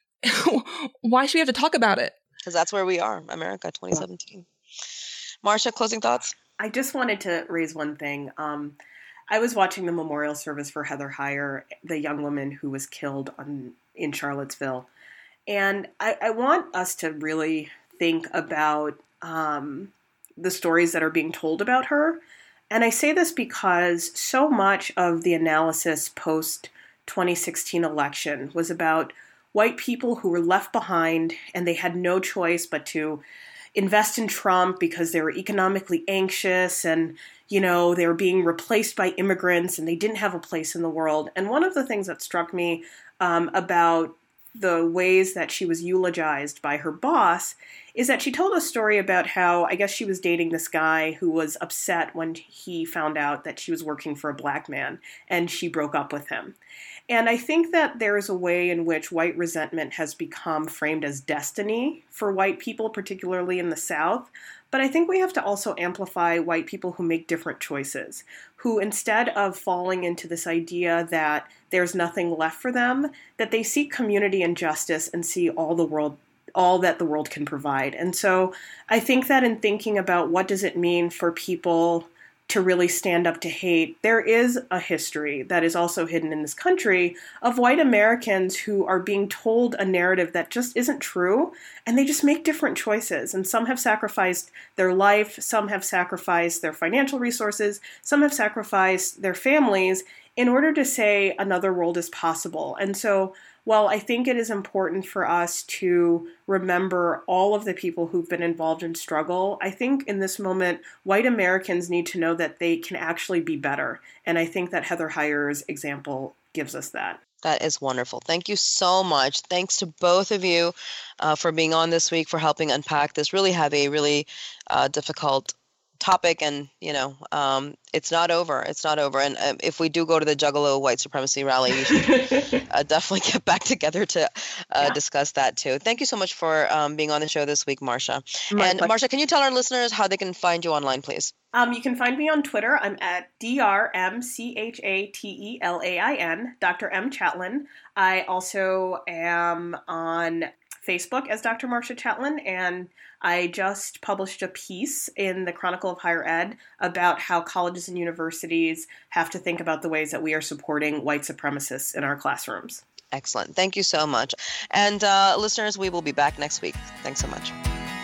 why should we have to talk about it? Because that's where we are, America twenty seventeen. Marcia, closing thoughts? I just wanted to raise one thing. Um, I was watching the memorial service for Heather Heyer, the young woman who was killed on, in Charlottesville. And I, I want us to really think about um, the stories that are being told about her. And I say this because so much of the analysis post twenty sixteen election was about white people who were left behind, and they had no choice but to invest in Trump because they were economically anxious, and, you know, they were being replaced by immigrants, and they didn't have a place in the world. And one of the things that struck me um, about the ways that she was eulogized by her boss is that she told a story about how, I guess she was dating this guy who was upset when he found out that she was working for a black man, and she broke up with him. And I think that there is a way in which white resentment has become framed as destiny for white people, particularly in the South. But I think we have to also amplify white people who make different choices, who instead of falling into this idea that there's nothing left for them, that they seek community and justice and see all the world, all that the world can provide. And so I think that in thinking about what does it mean for people to really stand up to hate, there is a history that is also hidden in this country of white Americans who are being told a narrative that just isn't true, and they just make different choices. And some have sacrificed their life, some have sacrificed their financial resources, some have sacrificed their families in order to say another world is possible. And so while I think it is important for us to remember all of the people who've been involved in struggle, I think in this moment, white Americans need to know that they can actually be better. And I think that Heather Heyer's example gives us that. That is wonderful. Thank you so much. Thanks to both of you uh, for being on this week, for helping unpack this really heavy, really uh, difficult topic. And, you know, um, it's not over. It's not over. And uh, if we do go to the Juggalo white supremacy rally, we should uh, definitely get back together to uh, yeah. discuss that too. Thank you so much for um, being on the show this week, Marcia. My and pleasure. Marcia, can you tell our listeners how they can find you online, please? Um, you can find me on Twitter. I'm at D R M C H A T E L A I N, Doctor M. Chatelain. I also am on Facebook as Doctor Marcia Chatelain, and I just published a piece in the Chronicle of Higher Ed about how colleges and universities have to think about the ways that we are supporting white supremacists in our classrooms. Excellent. Thank you so much. And uh, listeners, we will be back next week. Thanks so much.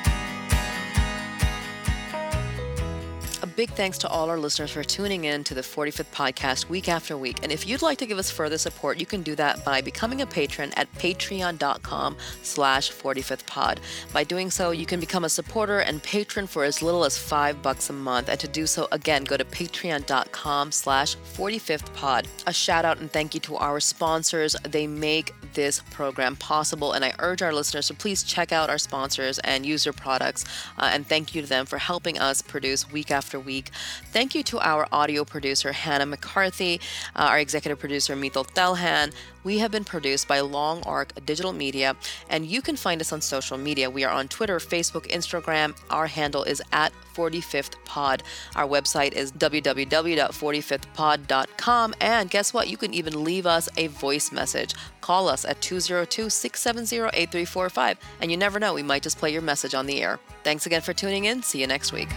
A big thanks to all our listeners for tuning in to the forty-fifth podcast week after week. And if you'd like to give us further support, you can do that by becoming a patron at patreon.com slash 45th pod. By doing so, you can become a supporter and patron for as little as five bucks a month. And to do so, again, go to patreon.com slash 45th pod. A shout out and thank you to our sponsors. They make this program possible. And I urge our listeners to please check out our sponsors and use their products. Uh, and thank you to them for helping us produce week after week. Thank you to our audio producer, Hannah McCarthy, uh, our executive producer, Mithil Thelhan. We have been produced by Long Arc Digital Media, and you can find us on social media. We are on Twitter, Facebook, Instagram. Our handle is at forty-fifth pod. Our website is w w w dot forty-fifth pod dot com. And guess what? You can even leave us a voice message. Call us at two oh two, six seven zero, eight three four five. And you never know, we might just play your message on the air. Thanks again for tuning in. See you next week.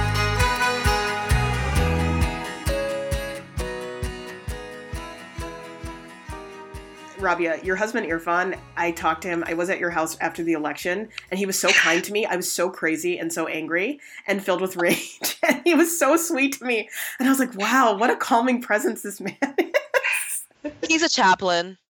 Rabia, your husband Irfan, I talked to him. I was at your house after the election, and he was so kind to me. I was so crazy and so angry and filled with rage. And he was so sweet to me. And I was like, wow, what a calming presence this man is. He's a chaplain.